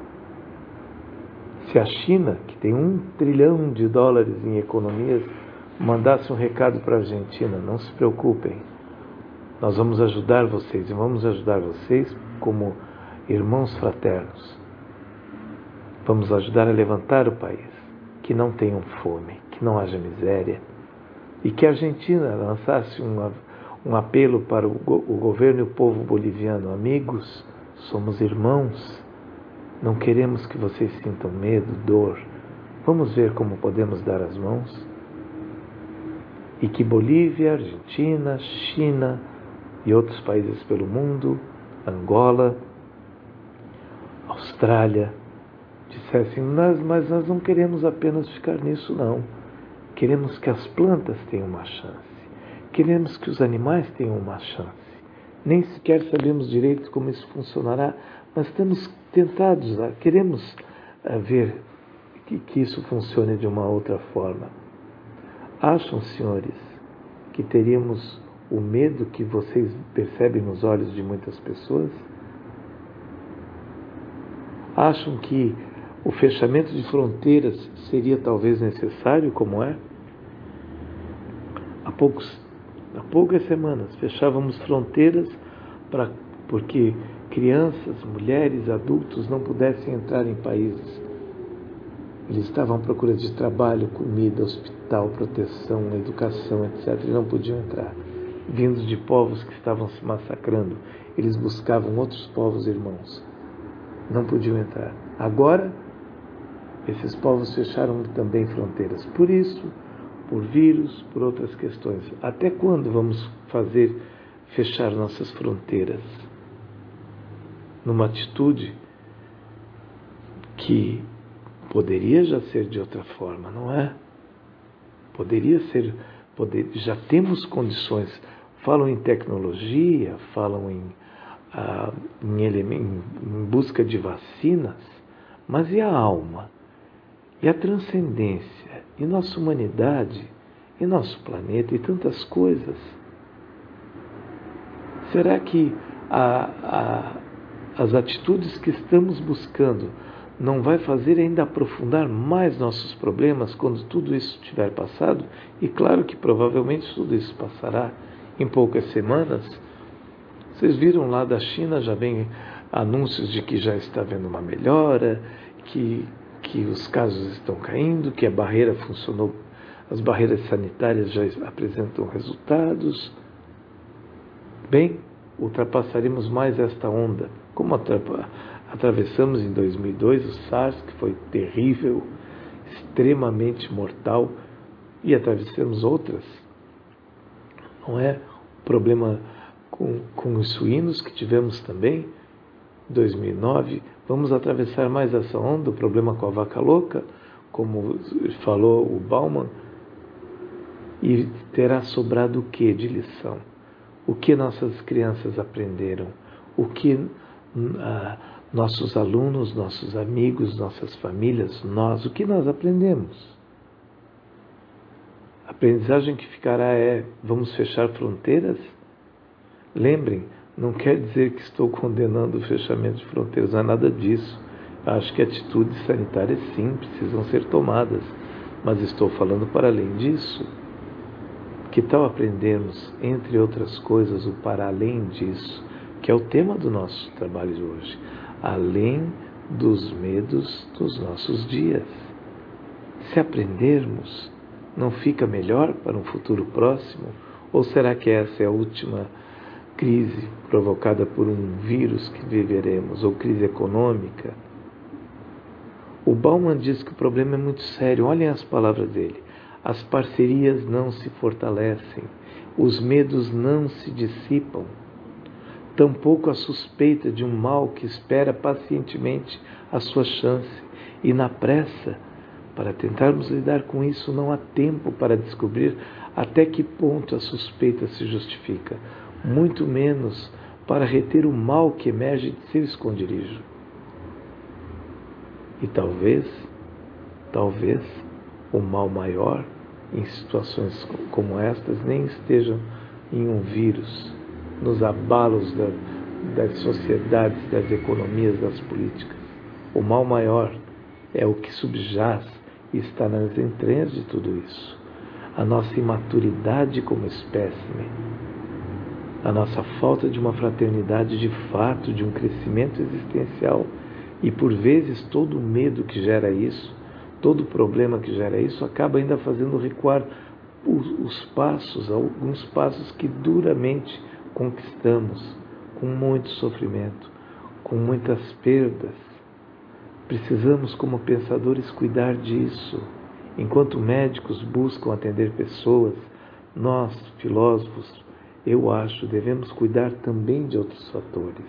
Se a China, que tem um trilhão de dólares em economias, mandasse um recado para a Argentina, não se preocupem, nós vamos ajudar vocês e vamos ajudar vocês como irmãos fraternos. Vamos ajudar a levantar o país, que não tenham fome, que não haja miséria, e que a Argentina lançasse um, um apelo para o, o governo e o povo boliviano: amigos, somos irmãos, Não queremos que vocês sintam medo, dor. Vamos ver como podemos dar as mãos. E que Bolívia, Argentina, China e outros países pelo mundo, Angola, Austrália, dissessem, nós, mas nós não queremos apenas ficar nisso, não. Queremos que as plantas tenham uma chance. Queremos que os animais tenham uma chance. Nem sequer sabemos direito como isso funcionará, mas estamos tentados, queremos ver que, que isso funcione de uma outra forma. Acham, senhores, que teríamos o medo que vocês percebem nos olhos de muitas pessoas? Acham que o fechamento de fronteiras seria talvez necessário, como é? Há, poucos, há poucas semanas fechávamos fronteiras para, porque crianças, mulheres, adultos não pudessem entrar em países. Eles estavam à procura de trabalho, comida, hospital, proteção, educação, etcétera. E não podiam entrar. Vindos de povos que estavam se massacrando, eles buscavam outros povos irmãos. Não podiam entrar. Agora, esses povos fecharam também fronteiras. Por isso, por vírus, por outras questões. Até quando vamos fazer fechar nossas fronteiras? Numa atitude que poderia já ser de outra forma, não é? Poderia ser, poder, já temos condições. Falam em tecnologia, falam em, ah, em, em, em busca de vacinas, mas e a alma? E a transcendência? E nossa humanidade? E nosso planeta? E tantas coisas? Será que a, a, as atitudes que estamos buscando não vai fazer ainda aprofundar mais nossos problemas quando tudo isso tiver passado? E claro que provavelmente tudo isso passará em poucas semanas. Vocês viram lá da China, já vem anúncios de que já está havendo uma melhora, que, que os casos estão caindo, que a barreira funcionou, as barreiras sanitárias já apresentam resultados. Bem, ultrapassaremos mais esta onda, como atrapa, atravessamos em dois mil e dois o SARS, que foi terrível, extremamente mortal, e atravessamos outras. Não é? O problema com, com os suínos que tivemos também, em dois mil e nove. Vamos atravessar mais essa onda, o problema com a vaca louca, como falou o Bauman, e terá sobrado o que de lição? O que nossas crianças aprenderam? O que ah, nossos alunos, nossos amigos, nossas famílias, nós, o que nós aprendemos? A aprendizagem que ficará é, vamos fechar fronteiras? Lembrem, não quer dizer que estou condenando o fechamento de fronteiras, não é nada disso. Acho que atitudes sanitárias sim precisam ser tomadas, mas estou falando para além disso. Que tal aprendermos, entre outras coisas, o para além disso, que é o tema do nosso trabalho de hoje, além dos medos dos nossos dias. Se aprendermos, não fica melhor para um futuro próximo? Ou será que essa é a última crise provocada por um vírus que viveremos, ou crise econômica? O Bauman diz que o problema é muito sério. Olhem as palavras dele. As parcerias não se fortalecem, os medos não se dissipam, tampouco a suspeita de um mal que espera pacientemente a sua chance, e na pressa, para tentarmos lidar com isso, não há tempo para descobrir até que ponto a suspeita se justifica, muito menos para reter o mal que emerge de seu esconderijo. E talvez, talvez, o mal maior, em situações como estas, nem estejam em um vírus, nos abalos da, das sociedades, das economias, das políticas. O mal maior é o que subjaz e está nas entranhas de tudo isso. A nossa imaturidade como espécime, a nossa falta de uma fraternidade de fato, de um crescimento existencial, e por vezes todo o medo que gera isso, todo o problema que gera isso, acaba ainda fazendo recuar os, os passos, alguns passos que duramente conquistamos, com muito sofrimento, com muitas perdas. Precisamos, como pensadores, cuidar disso. Enquanto médicos buscam atender pessoas, nós, filósofos, eu acho, devemos cuidar também de outros fatores.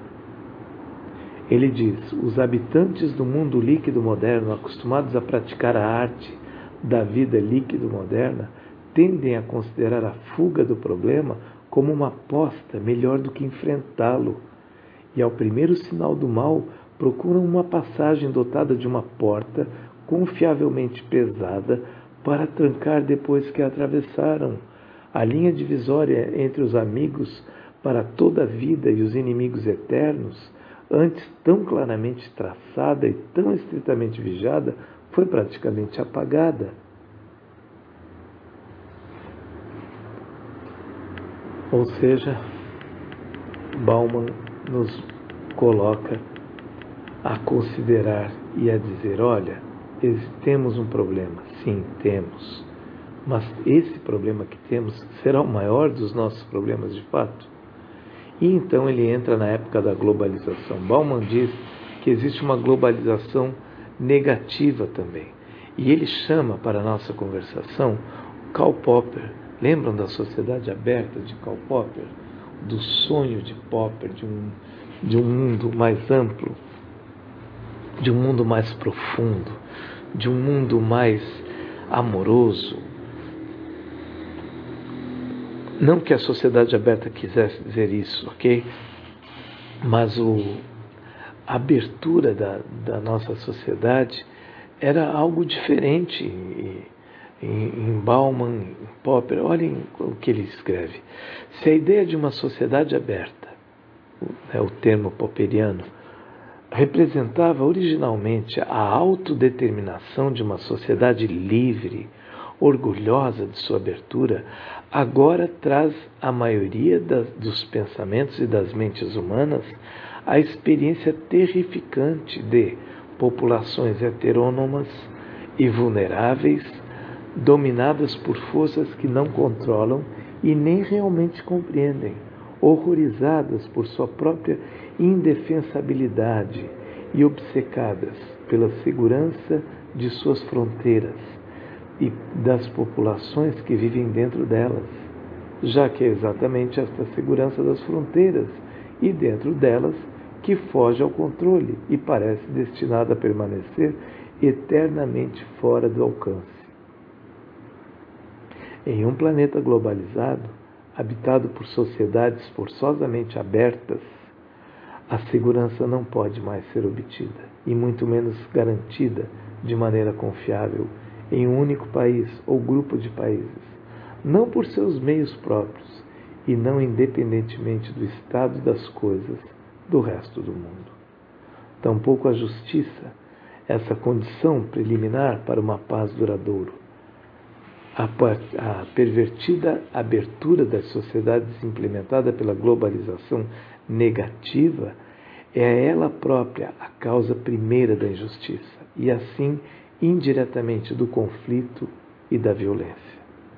Ele diz: os habitantes do mundo líquido moderno, acostumados a praticar a arte da vida líquido moderna, tendem a considerar a fuga do problema como uma aposta melhor do que enfrentá-lo. E ao primeiro sinal do mal, procuram uma passagem dotada de uma porta confiavelmente pesada para trancar depois que a atravessaram. A linha divisória entre os amigos para toda a vida e os inimigos eternos, antes tão claramente traçada e tão estritamente vigiada, foi praticamente apagada. Ou seja, Bauman nos coloca a considerar e a dizer: olha, temos um problema, sim, temos, mas esse problema que temos será o maior dos nossos problemas de fato? E então ele entra na época da globalização. Bauman diz que existe uma globalização negativa também. E ele chama para a nossa conversação Karl Popper. Lembram da Sociedade Aberta de Karl Popper? Do sonho de Popper, de um, de um mundo mais amplo, de um mundo mais profundo, de um mundo mais amoroso. Não que a Sociedade Aberta quisesse dizer isso, ok? Mas o, a abertura da, da nossa sociedade era algo diferente. E, em Bauman, em Popper, olhem o que ele escreve. Se a ideia de uma sociedade aberta, é o termo popperiano, representava originalmente a autodeterminação de uma sociedade livre, orgulhosa de sua abertura, agora traz à maioria das, dos pensamentos e das mentes humanas a experiência terrificante de populações heterônomas e vulneráveis, dominadas por forças que não controlam e nem realmente compreendem, horrorizadas por sua própria indefensabilidade e obcecadas pela segurança de suas fronteiras e das populações que vivem dentro delas, já que é exatamente esta segurança das fronteiras e dentro delas que foge ao controle e parece destinada a permanecer eternamente fora do alcance. Em um planeta globalizado, habitado por sociedades forçosamente abertas, a segurança não pode mais ser obtida, e muito menos garantida de maneira confiável em um único país ou grupo de países, não por seus meios próprios e não independentemente do estado das coisas do resto do mundo. Tampouco a justiça, essa condição preliminar para uma paz duradoura. A, a pervertida abertura das sociedades implementada pela globalização negativa é ela própria a causa primeira da injustiça e assim indiretamente do conflito e da violência.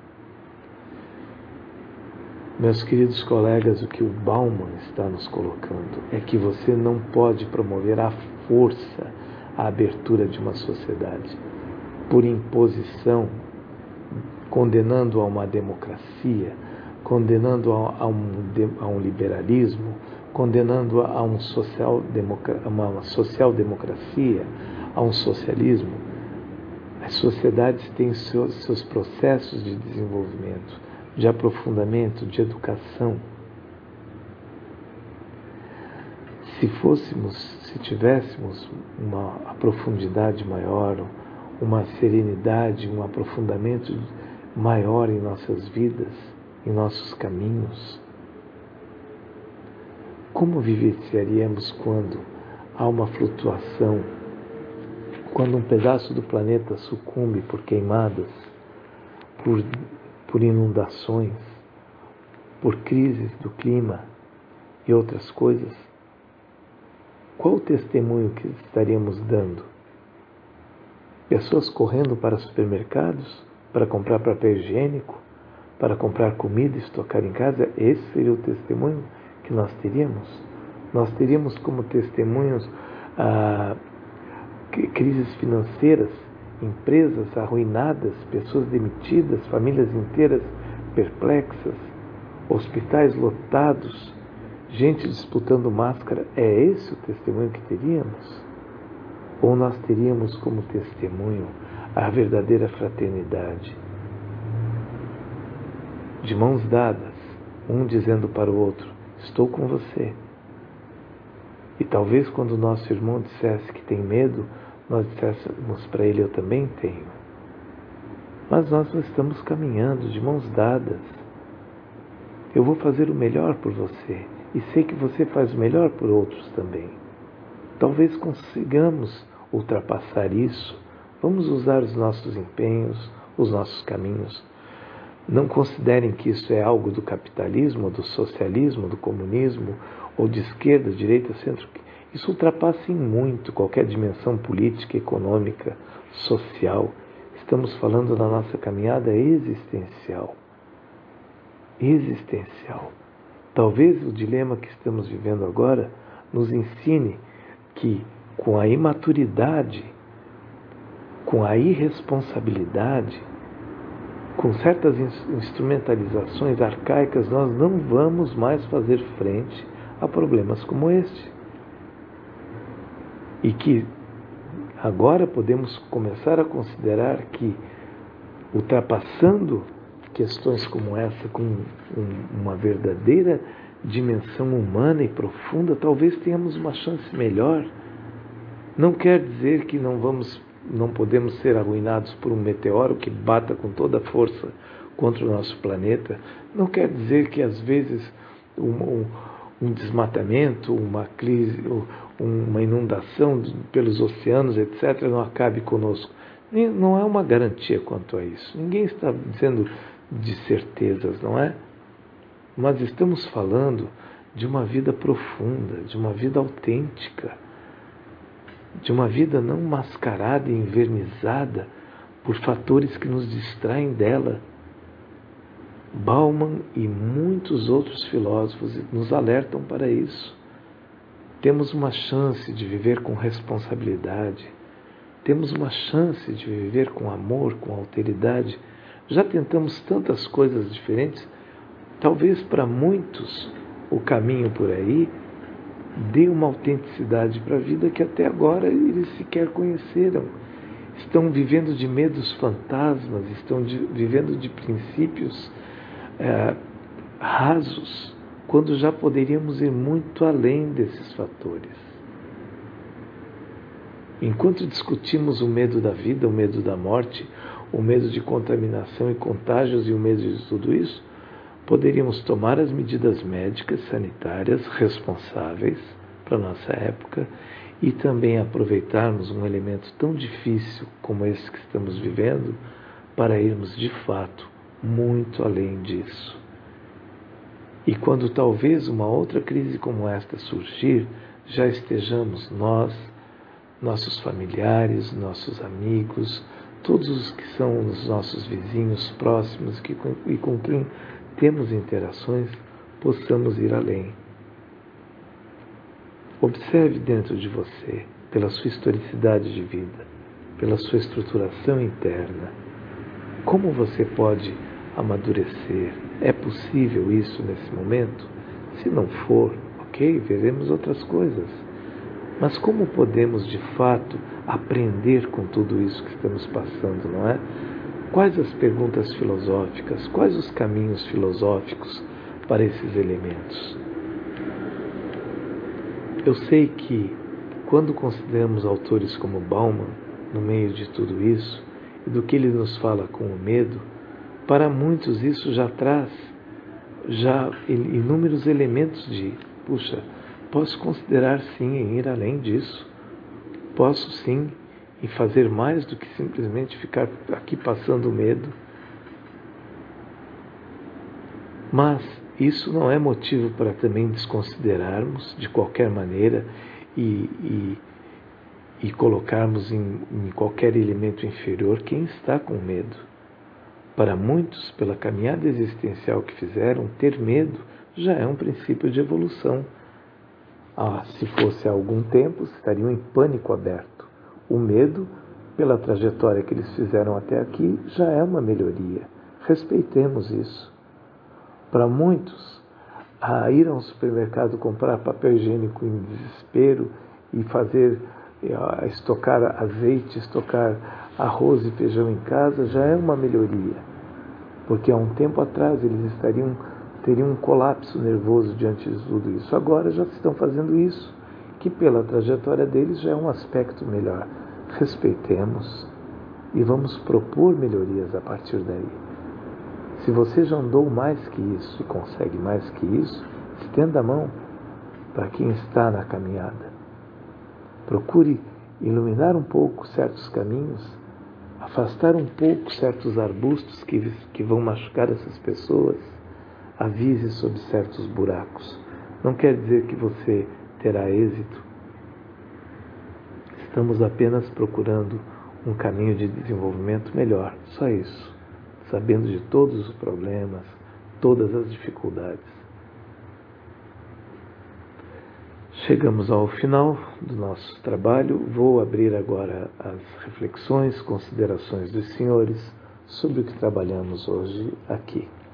Meus queridos colegas, o que o Bauman está nos colocando é que você não pode promover à força a abertura de uma sociedade por imposição, condenando a uma democracia, condenando a um, a um liberalismo, condenando a um social uma social-democracia, a um socialismo. As sociedades têm seus, seus processos de desenvolvimento, de aprofundamento, de educação. Se fôssemos, se tivéssemos uma profundidade maior, uma serenidade, um aprofundamento maior em nossas vidas, em nossos caminhos, como vivenciaríamos quando há uma flutuação, quando um pedaço do planeta sucumbe por queimadas, por, por inundações, por crises do clima e outras coisas? Qual o testemunho que estaríamos dando? Pessoas correndo para supermercados para comprar papel higiênico, para comprar comida e estocar em casa? Esse seria o testemunho que nós teríamos? Nós teríamos como testemunhos ah, crises financeiras, empresas arruinadas, pessoas demitidas, famílias inteiras perplexas, hospitais lotados, gente disputando máscara. É esse o testemunho que teríamos? Ou nós teríamos como testemunho a verdadeira fraternidade? De mãos dadas, um dizendo para o outro: estou com você. E talvez quando o nosso irmão dissesse que tem medo, nós disséssemos para ele: eu também tenho. Mas nós estamos caminhando de mãos dadas. Eu vou fazer o melhor por você e sei que você faz o melhor por outros também. Talvez consigamos ultrapassar isso. Vamos usar os nossos empenhos, os nossos caminhos. Não considerem que isso é algo do capitalismo, do socialismo, do comunismo, ou de esquerda, direita, centro. Isso ultrapassa em muito qualquer dimensão política, econômica, social. Estamos falando da nossa caminhada existencial. Existencial. Talvez o dilema que estamos vivendo agora nos ensine que, com a imaturidade, com a irresponsabilidade, com certas instrumentalizações arcaicas, nós não vamos mais fazer frente a problemas como este. E que agora podemos começar a considerar que, ultrapassando questões como essa, com um, uma verdadeira dimensão humana e profunda, talvez tenhamos uma chance melhor. Não quer dizer que não vamos, não podemos ser arruinados por um meteoro que bata com toda a força contra o nosso planeta. Não quer dizer que às vezes um, um, um desmatamento, uma crise, uma inundação pelos oceanos, etcétera, não acabe conosco. Não é uma garantia quanto a isso. Ninguém está dizendo de certezas, não é? Mas estamos falando de uma vida profunda, de uma vida autêntica, de uma vida não mascarada e envernizada por fatores que nos distraem dela. Bauman e muitos outros filósofos nos alertam para isso. Temos uma chance de viver com responsabilidade, temos uma chance de viver com amor, com alteridade. Já tentamos tantas coisas diferentes, talvez para muitos o caminho por aí dê uma autenticidade para a vida que até agora eles sequer conheceram. Estão vivendo de medos fantasmas, estão de, vivendo de princípios é, rasos, quando já poderíamos ir muito além desses fatores. Enquanto discutimos o medo da vida, o medo da morte, o medo de contaminação e contágios e o medo de tudo isso, poderíamos tomar as medidas médicas, sanitárias, responsáveis para a nossa época e também aproveitarmos um elemento tão difícil como esse que estamos vivendo para irmos de fato muito além disso. E quando talvez uma outra crise como esta surgir, já estejamos nós, nossos familiares, nossos amigos, todos os que são os nossos vizinhos próximos que, e com quem temos interações, possamos ir além. Observe dentro de você, pela sua historicidade de vida, pela sua estruturação interna, como você pode amadurecer. É possível isso nesse momento? Se não for, ok, veremos outras coisas. Mas como podemos, de fato, aprender com tudo isso que estamos passando, não é? Quais as perguntas filosóficas, quais os caminhos filosóficos para esses elementos? Eu sei que, quando consideramos autores como Bauman, no meio de tudo isso, e do que ele nos fala com o medo, para muitos isso já traz já inúmeros elementos de, puxa, posso considerar sim em ir além disso, posso sim em fazer mais do que simplesmente ficar aqui passando medo. Mas isso não é motivo para também desconsiderarmos de qualquer maneira e, e, e colocarmos em, em qualquer elemento inferior quem está com medo. Para muitos, pela caminhada existencial que fizeram, ter medo já é um princípio de evolução. Ah, se fosse há algum tempo, estariam em pânico aberto, O medo, pela trajetória que eles fizeram até aqui, já é uma melhoria. Respeitemos isso. Para muitos, a ir ao supermercado comprar papel higiênico em desespero e fazer, a estocar azeite, estocar arroz e feijão em casa, já é uma melhoria. Porque há um tempo atrás eles estariam, teriam um colapso nervoso diante de tudo isso. Agora já estão fazendo isso, que pela trajetória deles já é um aspecto melhor. Respeitemos e vamos propor melhorias a partir daí. Se você já andou mais que isso e consegue mais que isso, estenda a mão para quem está na caminhada. Procure iluminar um pouco certos caminhos, afastar um pouco certos arbustos que, que vão machucar essas pessoas, avise sobre certos buracos. Não quer dizer que você terá êxito. Estamos apenas procurando um caminho de desenvolvimento melhor, só isso, sabendo de todos os problemas, todas as dificuldades. Chegamos ao final do nosso trabalho. Vou abrir agora as reflexões, considerações dos senhores sobre o que trabalhamos hoje aqui.